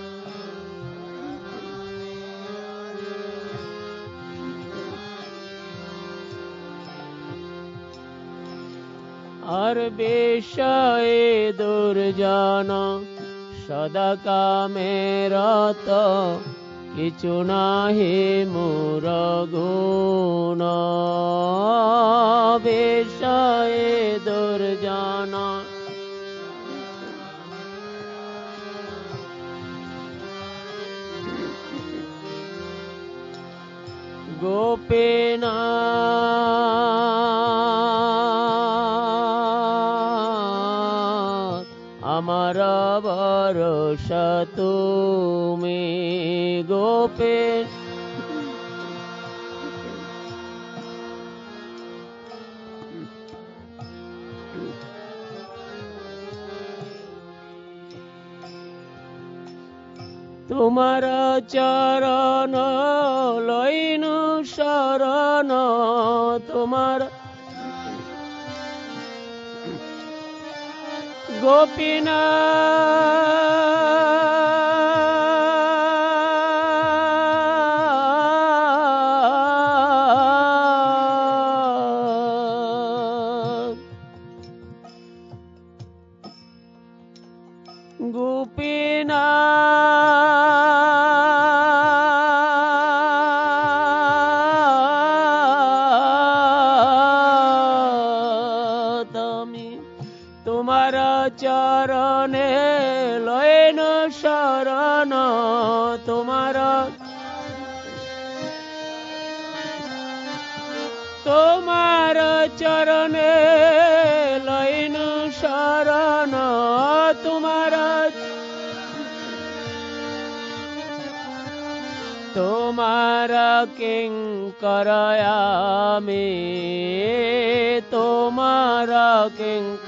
আর বিষয়ে দুর্জন সদা কামে রত কিছু নাহি মোর গুণ বিষয়ে দুর্জন গোপীনাথ আমার ভরসা তুমি গোপীন তোমার চরণ লইনু শরণ তোমার গোপীনাথ গোপীনাথ আমি তোমার চরণে লইন শরণ তোমার তোমার চরণে লইন শরণ তোমার তোমার কিঙ্কর আমি তোমার কিঙ্কর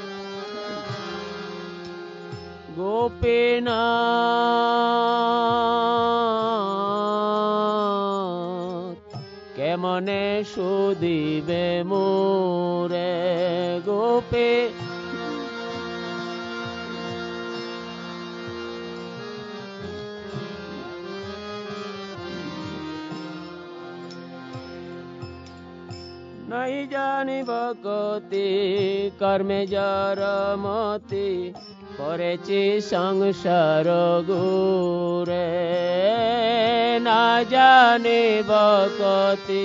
গোপীনাথ কেমনে সুদিবে মোরে গোপী নাই জানিব কতি কর্মে যার মতি করেছি সংসার গুরে না জানিব কতি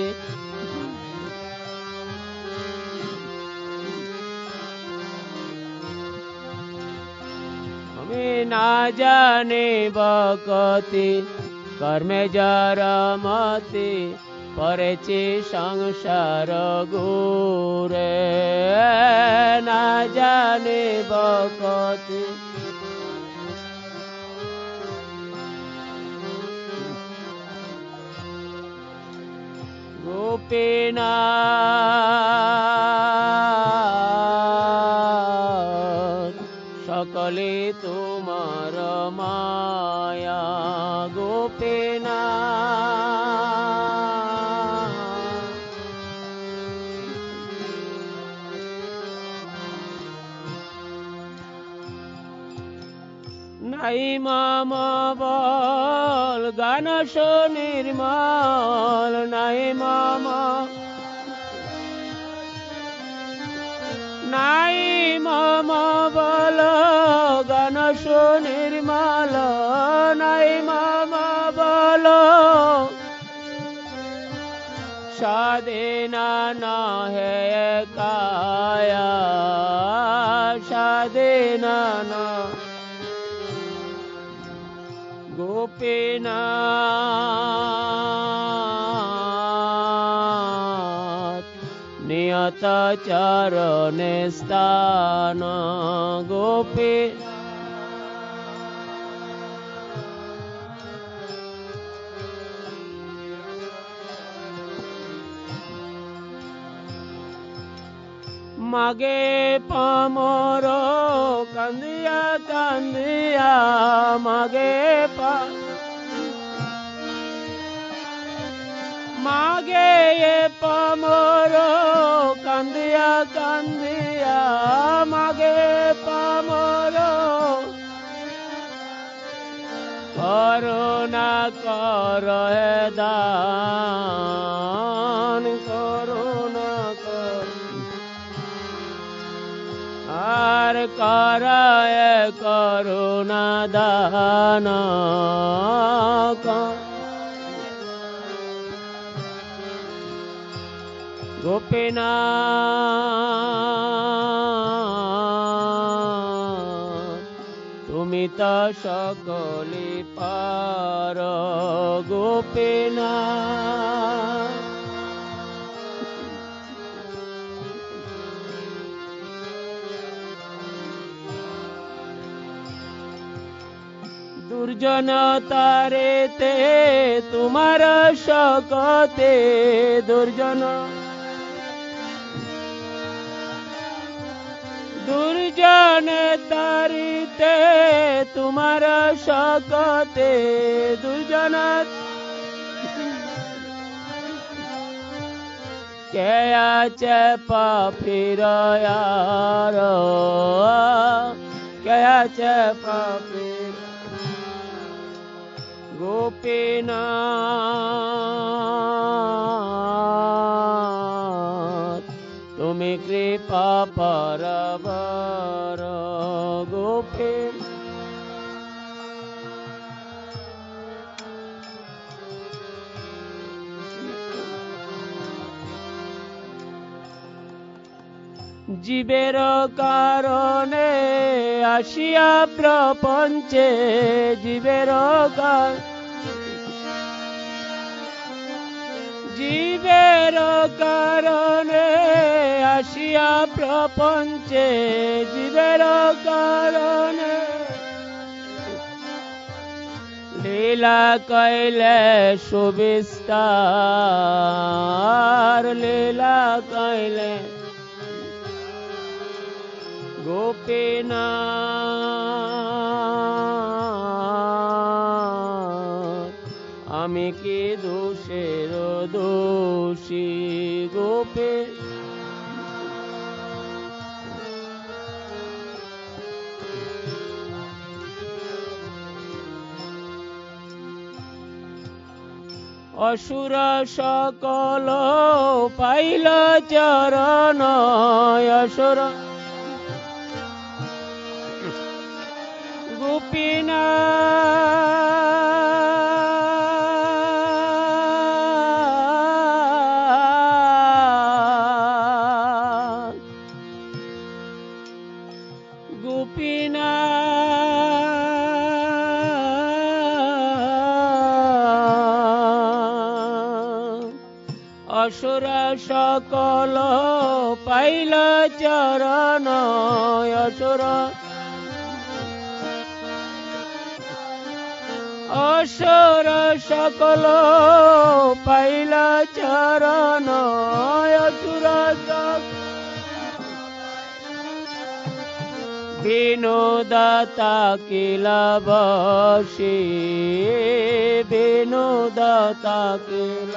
আমি না জানিব কতি কর্মে যার মতি করেছি সংসার গুরে না জানিব কতি গোপীনাথ সকলে তোমার মায়া গোপীনাথ নাই মাম বল গান নির্মল নাই মাম নাই মাম বল গান নির্মল নাই মাম বল সাধনা না হে কায়া সাধনা না গোপীনাথ নিয়ত চরণে স্থান গোপী মাগে পামর কান্দিয়া কান্দিয়া মাগে পা মাগে পামর কান্দিয়া কান্দিয়া মাগে পামর করুণা কর হে দান করুণা কর আর করায় করুণা দান গোপীনাথ তুমি তো সকলি পার গোপীনাথ দুর্জন তারেতে তোমার শকতে দুর্জন দুর্জন তারিতে তোমার শকতে দুর্জন কে আছে পাপির यार কে আছে পাপির গোপীনাথ তুমি কৃপা পরবর গোপী জীবের কারণে আসিয়া প্রপঞ্চে জীবের জীবের কারণে আসিয়া প্রপঞ্চে জীবের কারণে লীলা কইলে সুবিস্তার লীলা কইলে গোপীনাথ আমি কি দোষের দোষী গোপী অসুর সকল পাইল চরণ অসুর গোপীনাথ গোপীনাথ অসুর সকল পাইল চরণ অসুর असुर सकल पाइल चरण असुर विनोदाता किल बसी विनोदाता किल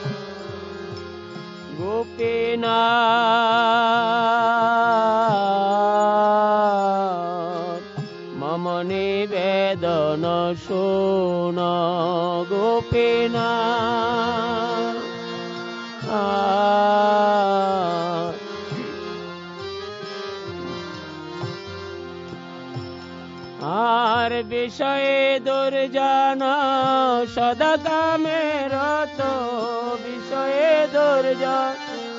गोपीनाथ मम निवेदन सुन गोपीनाथ आर विषय दुर्जन सदा कामे रत विषय दुर्जन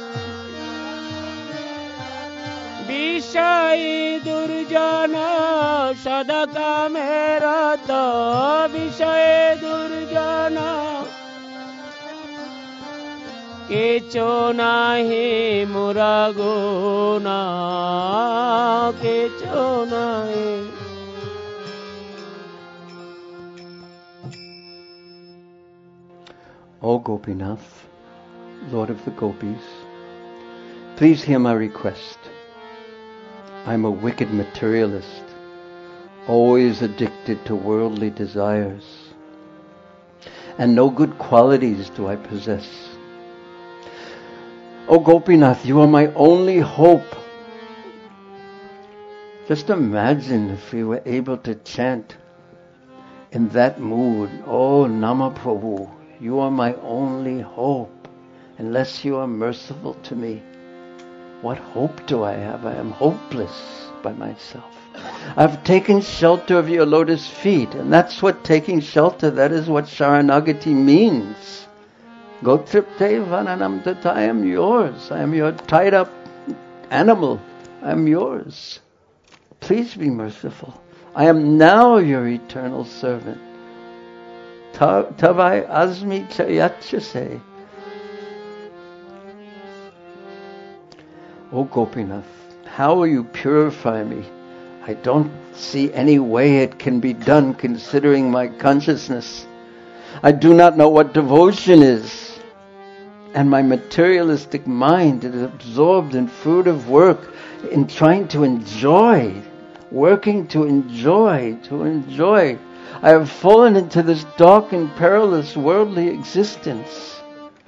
विषय दुर्जन सदा कामे रत विषय दुर्जन केचो नाहि मुरा गुना केचो नाहि O Gopinath, Lord of the Gopis, please hear my request. I am a wicked materialist, always addicted to worldly desires, and no good qualities do I possess. O Gopinath, you are my only hope. Just imagine if we were able to chant in that mood, Oh Nama Prabhu, you are my only hope. Unless you are merciful to me, what hope do I have? I am hopeless by myself. I've taken shelter of your lotus feet, and that's what taking shelter, that is what Sharanagati means. Gotripte vananam tata, I am yours. I am your tied up animal. I am yours. Please be merciful. I am now your eternal servant. Tavai azmi chayachase. O Gopinath, how will you purify me? I don't see any way it can be done considering my consciousness. I do not know what devotion is. And my materialistic mind is absorbed in fruitive work, in trying to enjoy, working to enjoy, to enjoy. I have fallen into this dark and perilous worldly existence.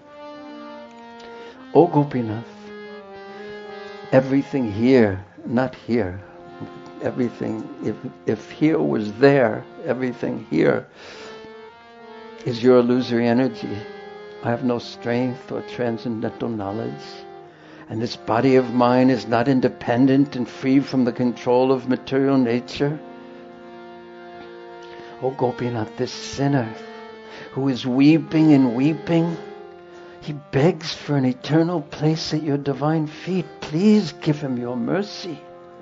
O Gopinath, everything here, not here, everything, if, if here was there, everything here is your illusory energy. I have no strength or transcendental knowledge. And this body of mine is not independent and free from the control of material nature. O Gopinath, this sinner who is weeping and weeping, he begs for an eternal place at your divine feet. Please give him your mercy.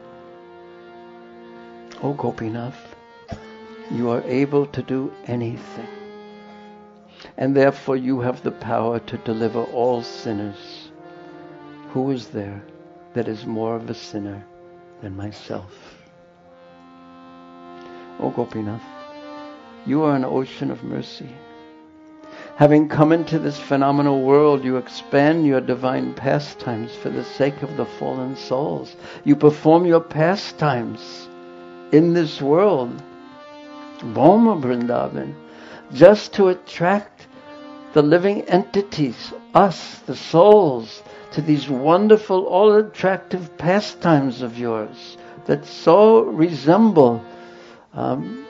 O Gopinath, you are able to do anything. And therefore you have the power to deliver all sinners. Who is there that is more of a sinner than myself? O Gopinath, you are an ocean of mercy. Having come into this phenomenal world, you expand your divine pastimes for the sake of the fallen souls. You perform your pastimes in this world, Bhoma Vrindavan, just to attract the living entities, us, the souls, to these wonderful, all-attractive pastimes of yours that so resemble um,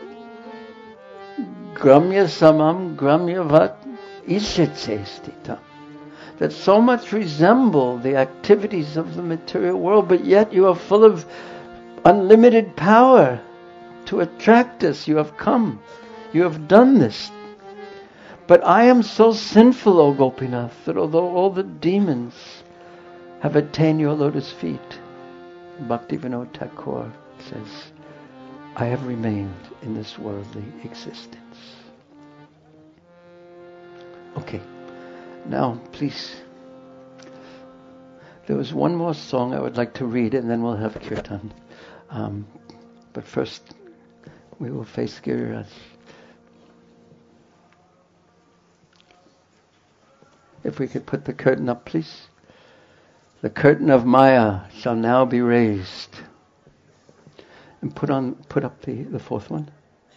Gramya Samam Gramyavat Ishachestitam, that so much resemble the activities of the material world, but yet you are full of unlimited power to attract us. You have come. You have done this. But I am so sinful, O Gopinath, that although all the demons have attained your lotus feet, Bhaktivinoda Thakur says, I have remained in this worldly existence. Okay, now please, there was one more song I would like to read and then we'll have kirtan. Um, but first, we will face Giriraj. If we could put the curtain up, please. The curtain of Maya shall now be raised. And put on, put up the, the fourth one.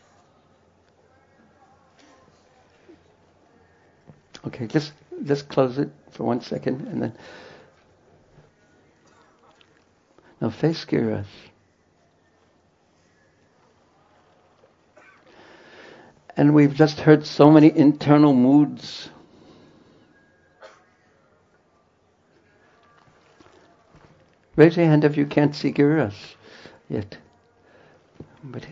Okay, just just close it for one second, and then now face Giriraj. And we've just heard so many internal moods. Raise your hand if you can't see Giriraj yet. But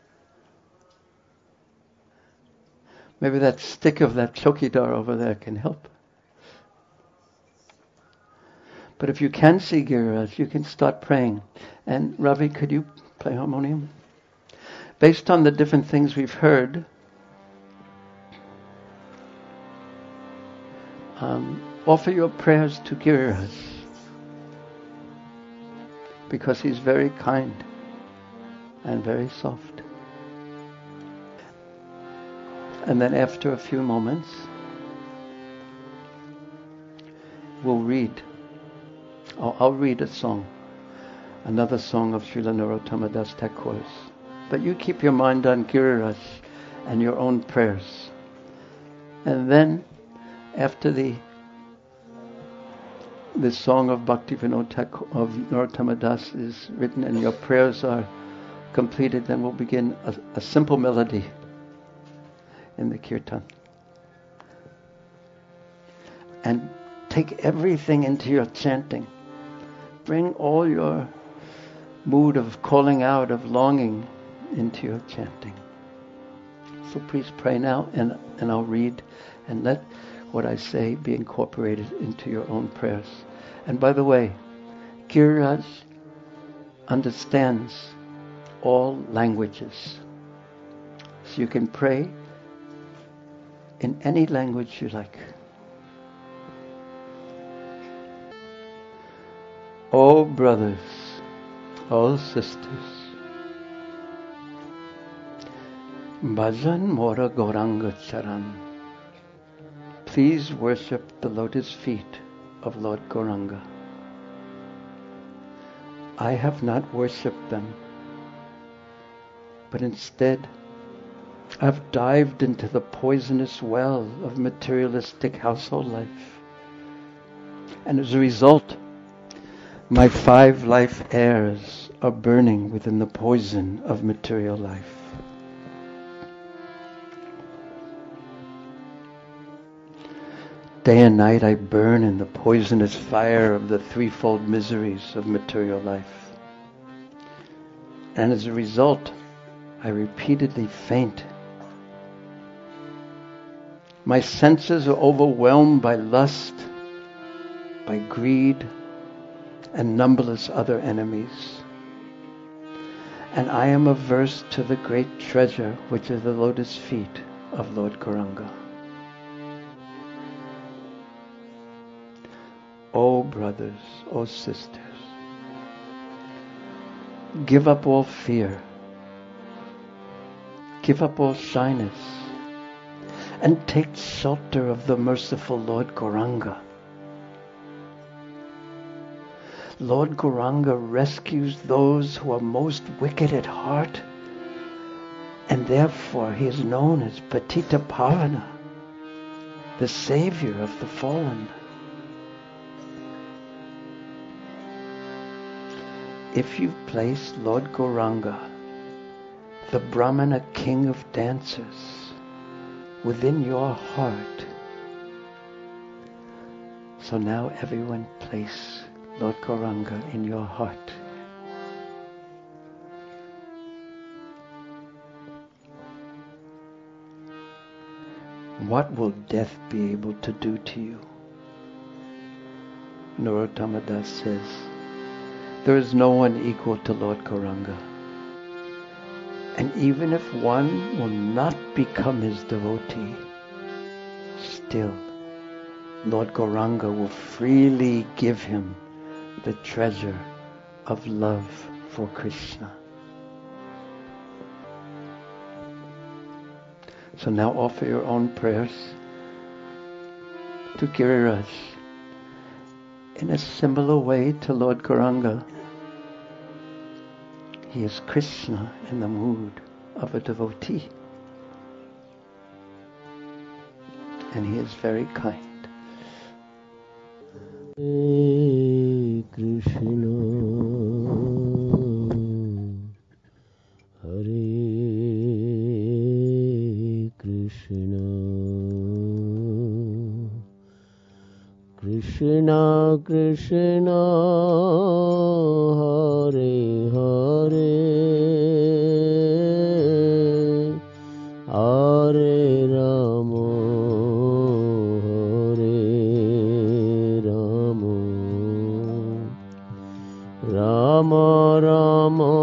maybe that stick of that chokidar over there can help. But if you can see Giriraj, you can start praying. And Ravi, could you play harmonium? Based on the different things we've heard, um, offer your prayers to Giriraj, because he's very kind and very soft. And then after a few moments, we'll read. I'll, I'll read a song, another song of Srila Narottama Das Thakur's. But you keep your mind on Giriraj and your own prayers. And then, after the the song of Bhakti Vinod Thakur of Narottama Das is written and your prayers are completed, then we'll begin a, a simple melody in the kirtan. And take everything into your chanting. Bring all your mood of calling out, of longing into your chanting. So please pray now, and, and I'll read, and let what I say be incorporated into your own prayers. And by the way, Giriraj understands all languages. So you can pray in any language you like. Oh brothers, oh sisters, Bhajan Mora Gauranga Charan. Please worship the lotus feet of Lord Gauranga. I have not worshipped them, but instead I've dived into the poisonous well of materialistic household life. And as a result, my five life airs are burning within the poison of material life. Day and night I burn in the poisonous fire of the threefold miseries of material life. And as a result, I repeatedly faint. My senses are overwhelmed by lust, by greed, and numberless other enemies. And I am averse to the great treasure which are the lotus feet of Lord Gauranga. O brothers, O sisters, give up all fear, give up all shyness, and take shelter of the merciful Lord Gauranga. Lord Gauranga rescues those who are most wicked at heart, and therefore he is known as Patita Pavana, the savior of the fallen. If you place Lord Gauranga, the Brahmana king of dancers, within your heart, so now everyone place Lord Gauranga in your heart. What will death be able to do to you? Narottama Das says, there is no one equal to Lord Gauranga. And even if one will not become his devotee, still Lord Gauranga will freely give him the treasure of love for Krishna. So now offer your own prayers to Giriraj. In a similar way to Lord Gauranga, he is Krishna in the mood of a devotee. And he is very kind. Hare Krishna, Hare Krishna, Krishna Krishna, Hare Hare, Hare Rama, Rama Rama,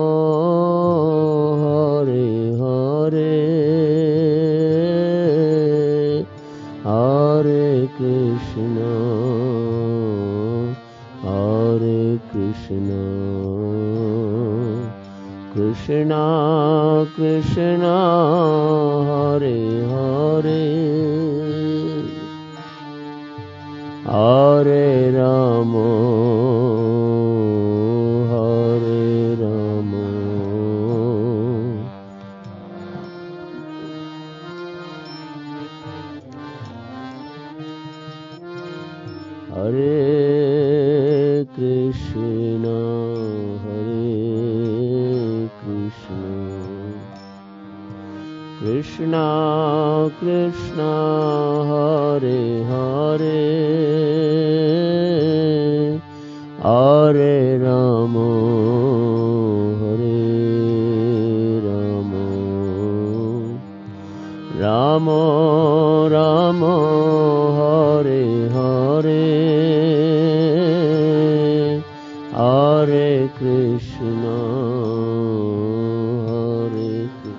Hare Hare, Hare Krishna, Hare Krishna, Krishna Krishna, Hare Hare, Hare Rama, Hare Krishna, Hare Krishna, Krishna Krishna, Hare Hare, Hare Rama, Hare Rama, Rama Rama, Hare Hare, Hare Krishna, Hare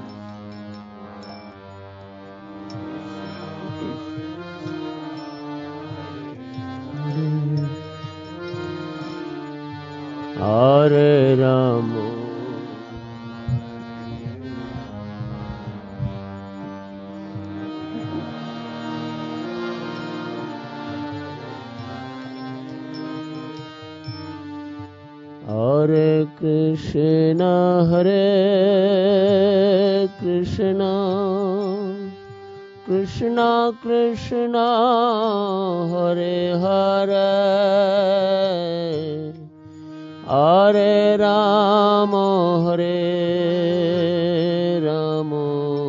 Krishna, Hare Rama, Hare Krishna, Hare Krishna, Krishna Krishna, Hare Hare, Hare Rama, Hare Rama,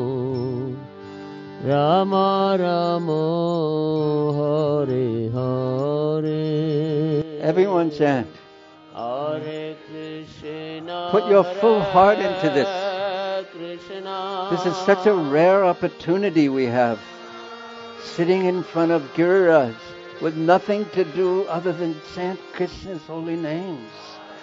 Rama Rama, Hare Hare. Everyone chant. Hare Krishna, Put your full heart into this. Krishna. This is such a rare opportunity we have, sitting in front of Giriraj with nothing to do other than chant Krishna's holy names.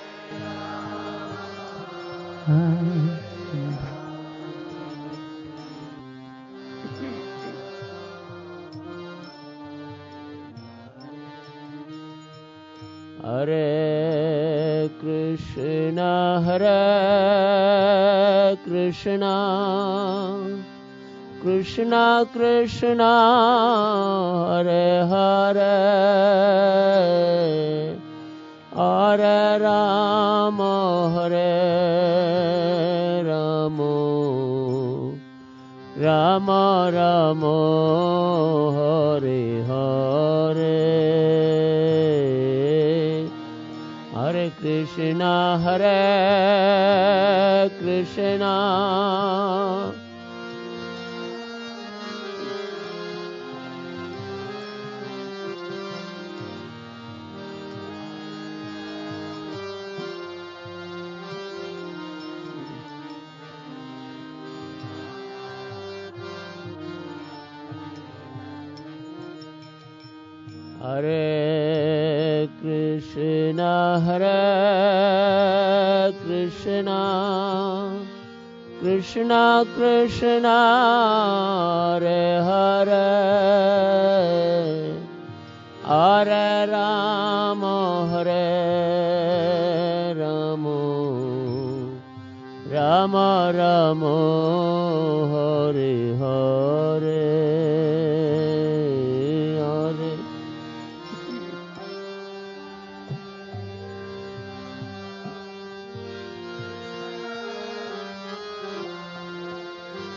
Hare Krishna, Hare Krishna, Krishna Krishna, Hare Hare, Hare Rama, Hare Rama, Rama Rama, Hare Hare, Hare Krishna, Hare Krishna, Hare Krishna, Hare Krishna, Krishna Krishna, Hare Hare, Hare Rama, Hare Rama, Rama Rama, Hare Hare, Hare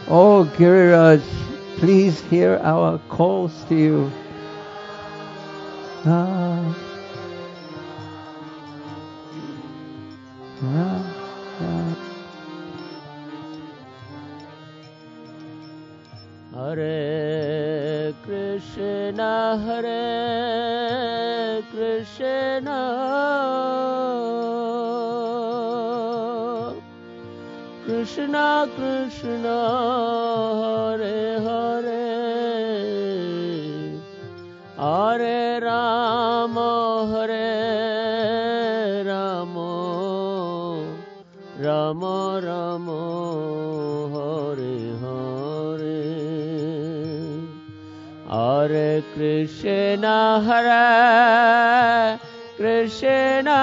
Oh, Giriraj, please hear our calls to you. Ah. Ah. Ah. Hare Krishna, Hare Krishna, Krishna Krishna, Hare Hare, Hare Rama, Hare Rama, Rama Rama, Hare Hare. Hare Krishna, Hare Krishna,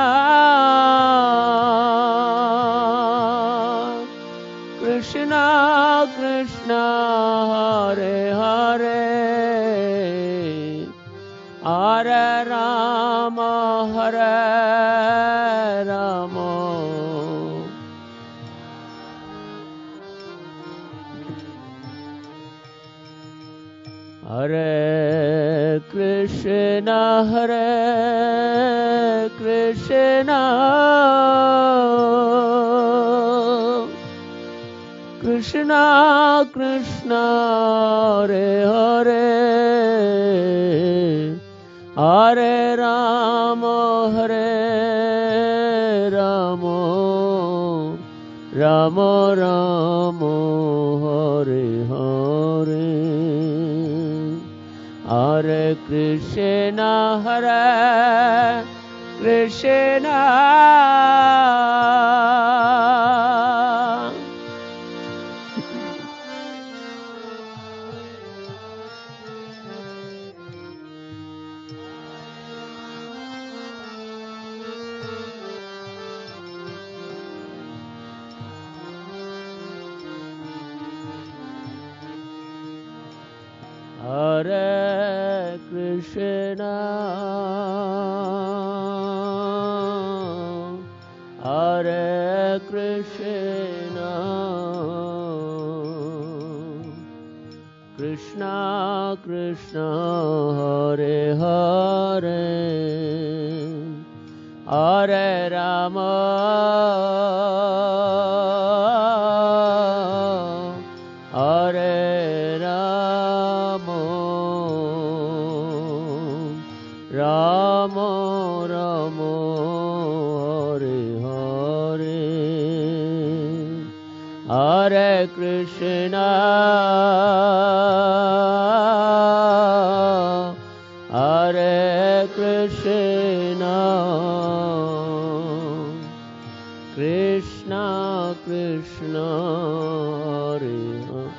Krishna Krishna, Hare Hare, Hare Rama, Hare Rama, Hare Krishna, Hare Krishna, Krishna Krishna, Hare Hare, Hare Rama, Hare Rama, Rama Rama, Hare Hare. Hare Krishna, Hare Krishna, Hare Krishna, Hare Krishna, Krishna Krishna, Hare Hare, Hare Rama, Hare Rama, Rama Rama, Hare Hare, Hare Krishna, Hare Krishna, Krishna Krishna, Hare Hare.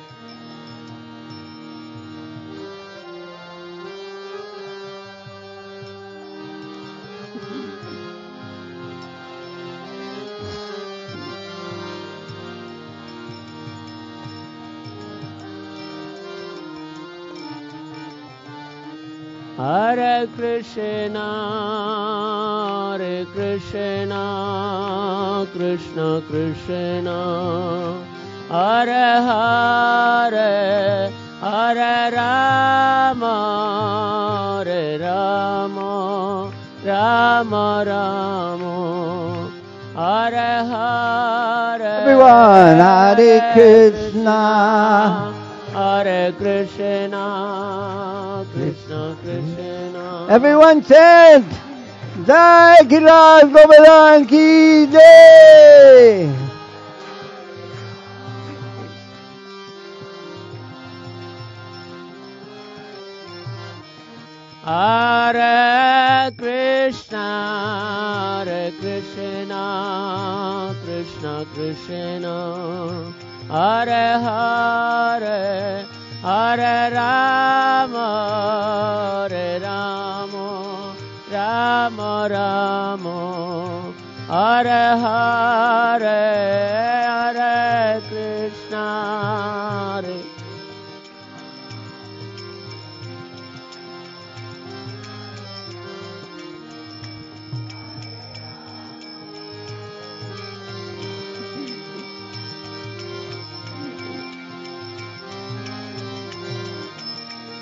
Hare Krishna, Hare Krishna, Krishna Krishna, Hare Hare, Hare Rama, Hare Rama, Rama Rama, Hare Hare. Everyone, Hare Krishna. Hare Krishna, Krishna Krishna. Everyone chant Jai Giriraj Govardhan Ki Jai. Hare Krishna, Hare Krishna, Krishna Krishna, Hare Hare, Hare Rama, Hare Rama, Rama Rama, Hare Hare, Hare Krishna, Hare.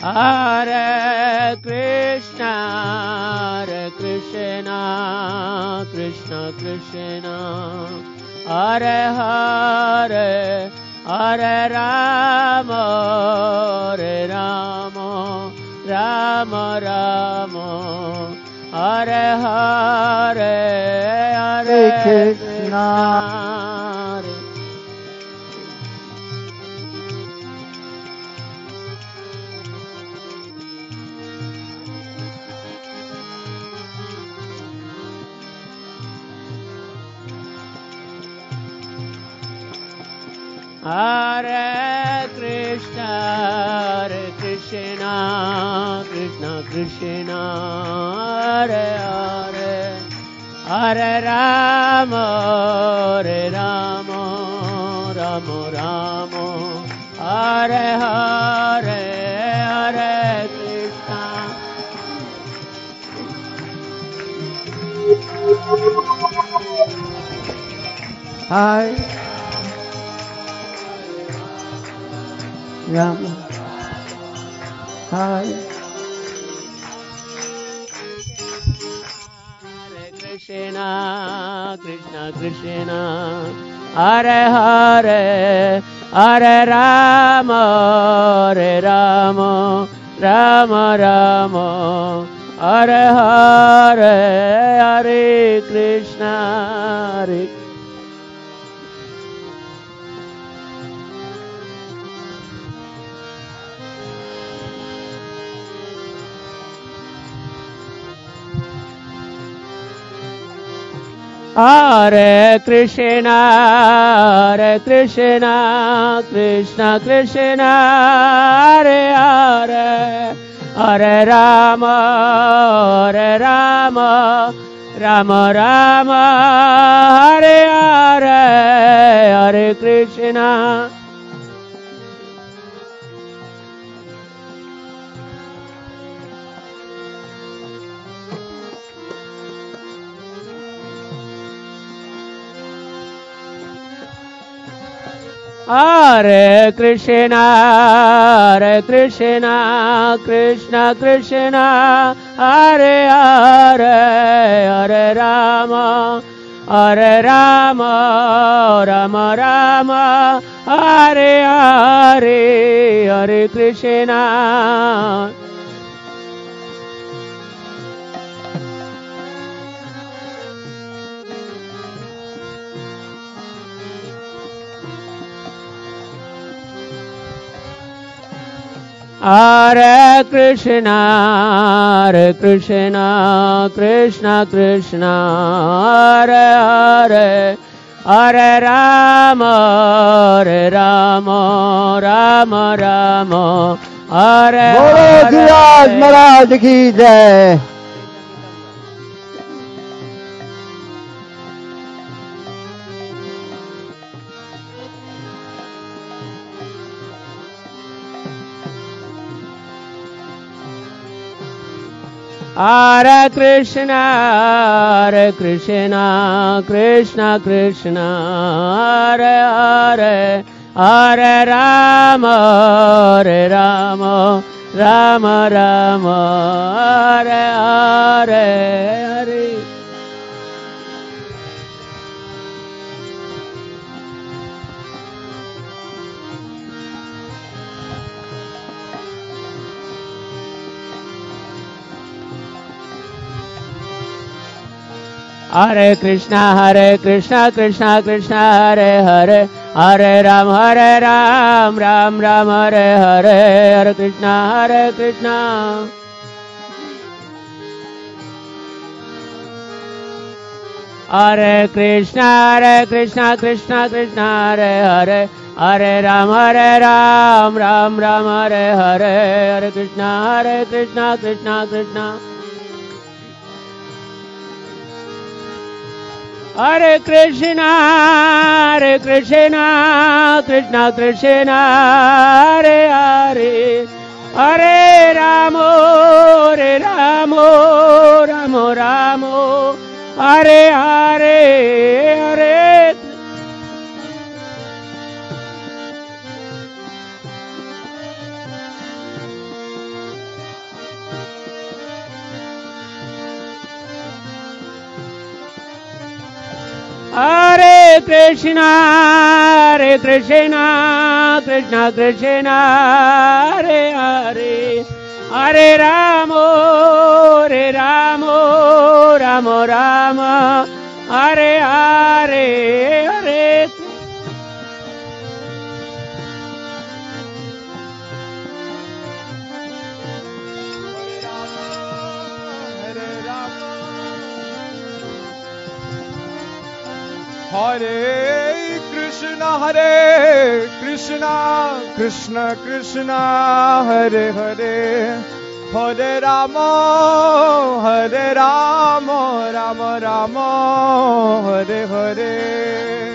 Hare Krishna, Hare Krishna, Krishna Krishna, Hare Hare, Hare Rama, Hare Rama, Rama Rama, Hare Hare, Hare Krishna. Hare Krishna, Hare Krishna, Krishna Krishna, Hare Hare, Hare Rama, Hare Rama, Rama Rama, Hare Hare, Hare Krishna. Hi. Rama. Hi. Hare Krishna, Krishna Krishna, Hare Hare, Hare Rama, Hare Rama, Rama Rama, Hare Hare, Hare Krishna, Hare Hare Krishna, Hare Krishna, Krishna Krishna, Hare Hare, Hare Rama, Hare Rama, Rama Rama, Hare Hare, Hare Krishna. Hare Krishna, Hare Krishna, Krishna Krishna, Hare Hare, Hare Rama, Hare Rama, Rama Rama, Hare Hare, Hare Krishna. Hare Krishna, Hare Krishna, Krishna Krishna, Hare Hare, Hare Rama, Hare Rama, Rama Rama, Hare बोलो गिरिराज महाराज की जय. Hare Krishna, Hare Krishna, Krishna Krishna, Hare Hare, Hare Rama, Hare Rama, Rama Rama, Hare Hare, Hare. Hare Krishna, Hare Krishna, Krishna Krishna, Hare Hare, Hare Ram, Hare Ram, Ram Ram, Hare Hare, Hare Krishna, Hare Krishna. Hare Krishna, Hare Krishna, Krishna Krishna, Hare Hare, Hare Ram, Hare Ram, Ram Ram, Hare Hare, Hare Krishna, Hare Krishna, Krishna Krishna. Hare Krishna, Hare Krishna, Krishna Krishna, Hare Hare, Hare Ramo, Hare Ramo, Ramo Ramo, Hare Hare, Hare. Hare Krishna, Hare Krishna, Krishna Krishna, Hare Hare, Hare Rama, Hare Rama, Rama Rama, Hare Hare, Hare Hare Krishna, Hare Krishna, Krishna Krishna, Hare Hare, Hare Rama, Hare Rama, Rama Rama, Hare Hare.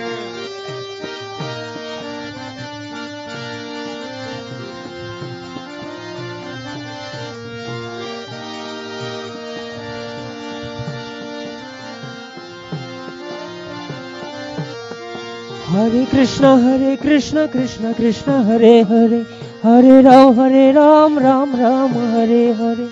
Hare Krishna, Hare Krishna, Krishna Krishna, Hare Hare, Hare Ram, Hare Ram, Ram Ram, Hare Hare.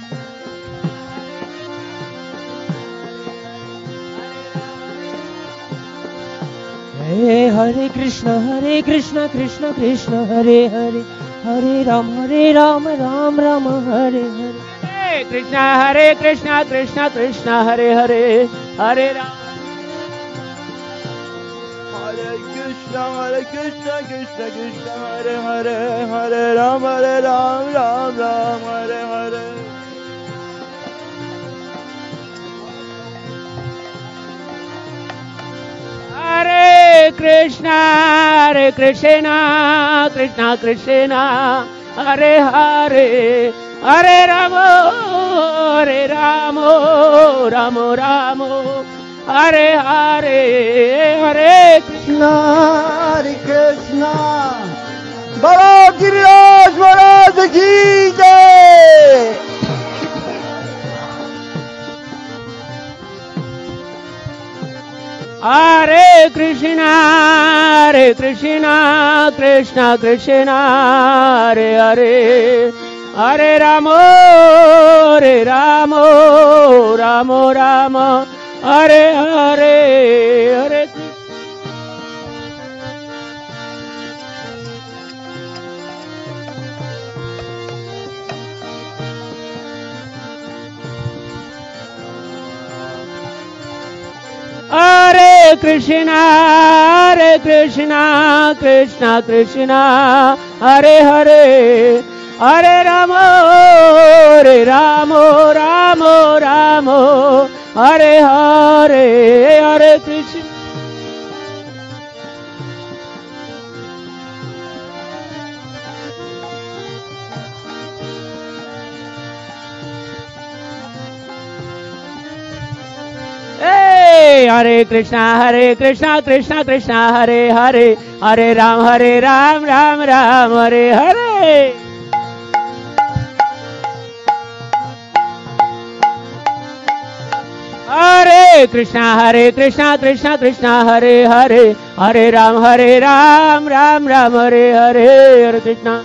Hey, Hare Krishna, Hare Krishna, Krishna Krishna, Hare Hare, Hare Ram, Hare Ram, Ram Ram, Hare Hare. Hare Krishna, Hare Krishna, Krishna Krishna, Hare Hare, Hare Ram. Hare Krishna, Krishna Krishna, Hare Hare, Hare Ram, Hare Ram, Ram Ram, Hare Hare. Hare Krishna, Hare Krishna, Krishna Krishna, Hare Hare, Hare Rama, Hare Rama, Rama Rama, Hare Hare, Hare Krishna, Hare Krishna. Bolo Giriyaj Maharaj ki jai. Hare Krishna, Hare Krishna, Krishna Krishna, Hare Hare, Hare Rama, Hare Rama, Rama Rama, Hare Hare, Hare Krishna. Hare Krishna, Hare Krishna, Krishna Krishna, Hare Hare, Hare Rama, Hare Rama, Rama Rama, Hare Hare, Hare Krishna. Hey, Hare Krishna, Hare Krishna, Krishna Krishna, Hare Hare, Hare Ram, Hare Ram, Ram Ram, Hare Hare. Hare Krishna, Hare Krishna, Krishna Krishna, Hare Hare, Hare Ram, Hare Ram, Ram Ram, Hare Hare, Hare Krishna.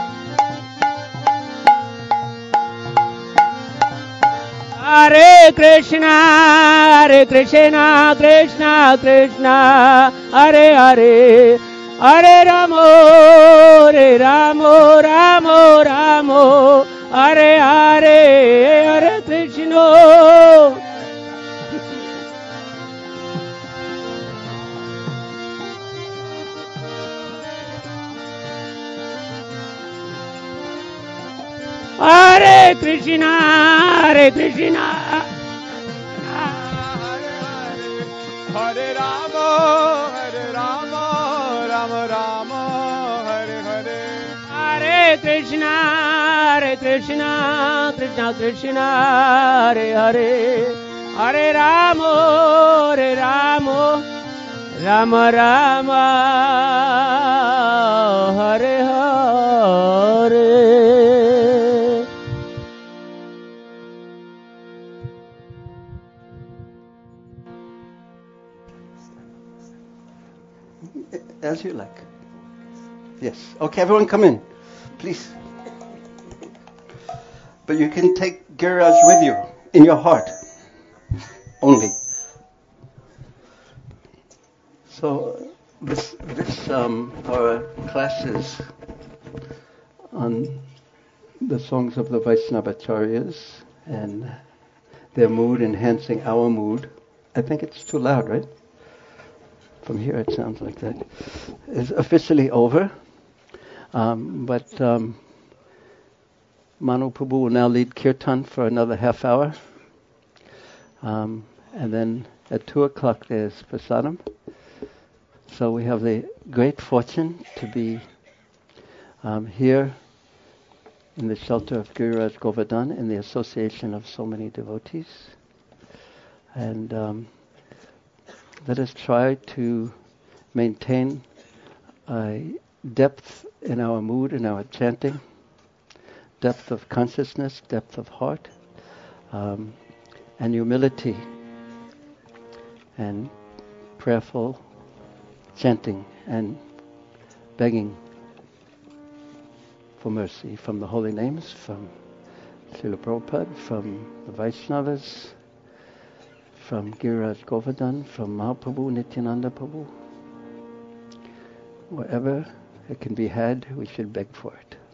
Hare Krishna, Hare Krishna, Krishna Krishna, Hare Hare, Hare Rama, Hare Rama, Rama Rama, Hare Hare, Hare Krishna. Hare Krishna, Hare Krishna, Hare Rama, Hare Rama, Rama Rama, Hare Hare. Hare Krishna, Hare Krishna, Krishna Krishna, Hare Hare, Hare Rama, Hare Rama, Rama Rama, Hare Hare. As you like. Yes. Okay, everyone come in, please. But you can take Giriraj with you in your heart only. So this this um, our classes on the songs of the Vaishnavacharyas and their mood enhancing our mood. I think it's too loud, right? From here it sounds like that. Is officially over. Um, but um, Manu Prabhu will now lead kirtan for another half hour. Um, and then at two o'clock there's prasadam. So we have the great fortune to be um, here in the shelter of Giriraj Govardhan in the association of so many devotees. And um, let us try to maintain a depth in our mood, in our chanting, depth of consciousness, depth of heart, um, and humility, and prayerful chanting and begging for mercy from the holy names, from Srila Prabhupada, from the Vaishnavas, from Giriraj Govardhan, from Mahaprabhu, Nityananda Prabhu. Wherever it can be had, we should beg for it.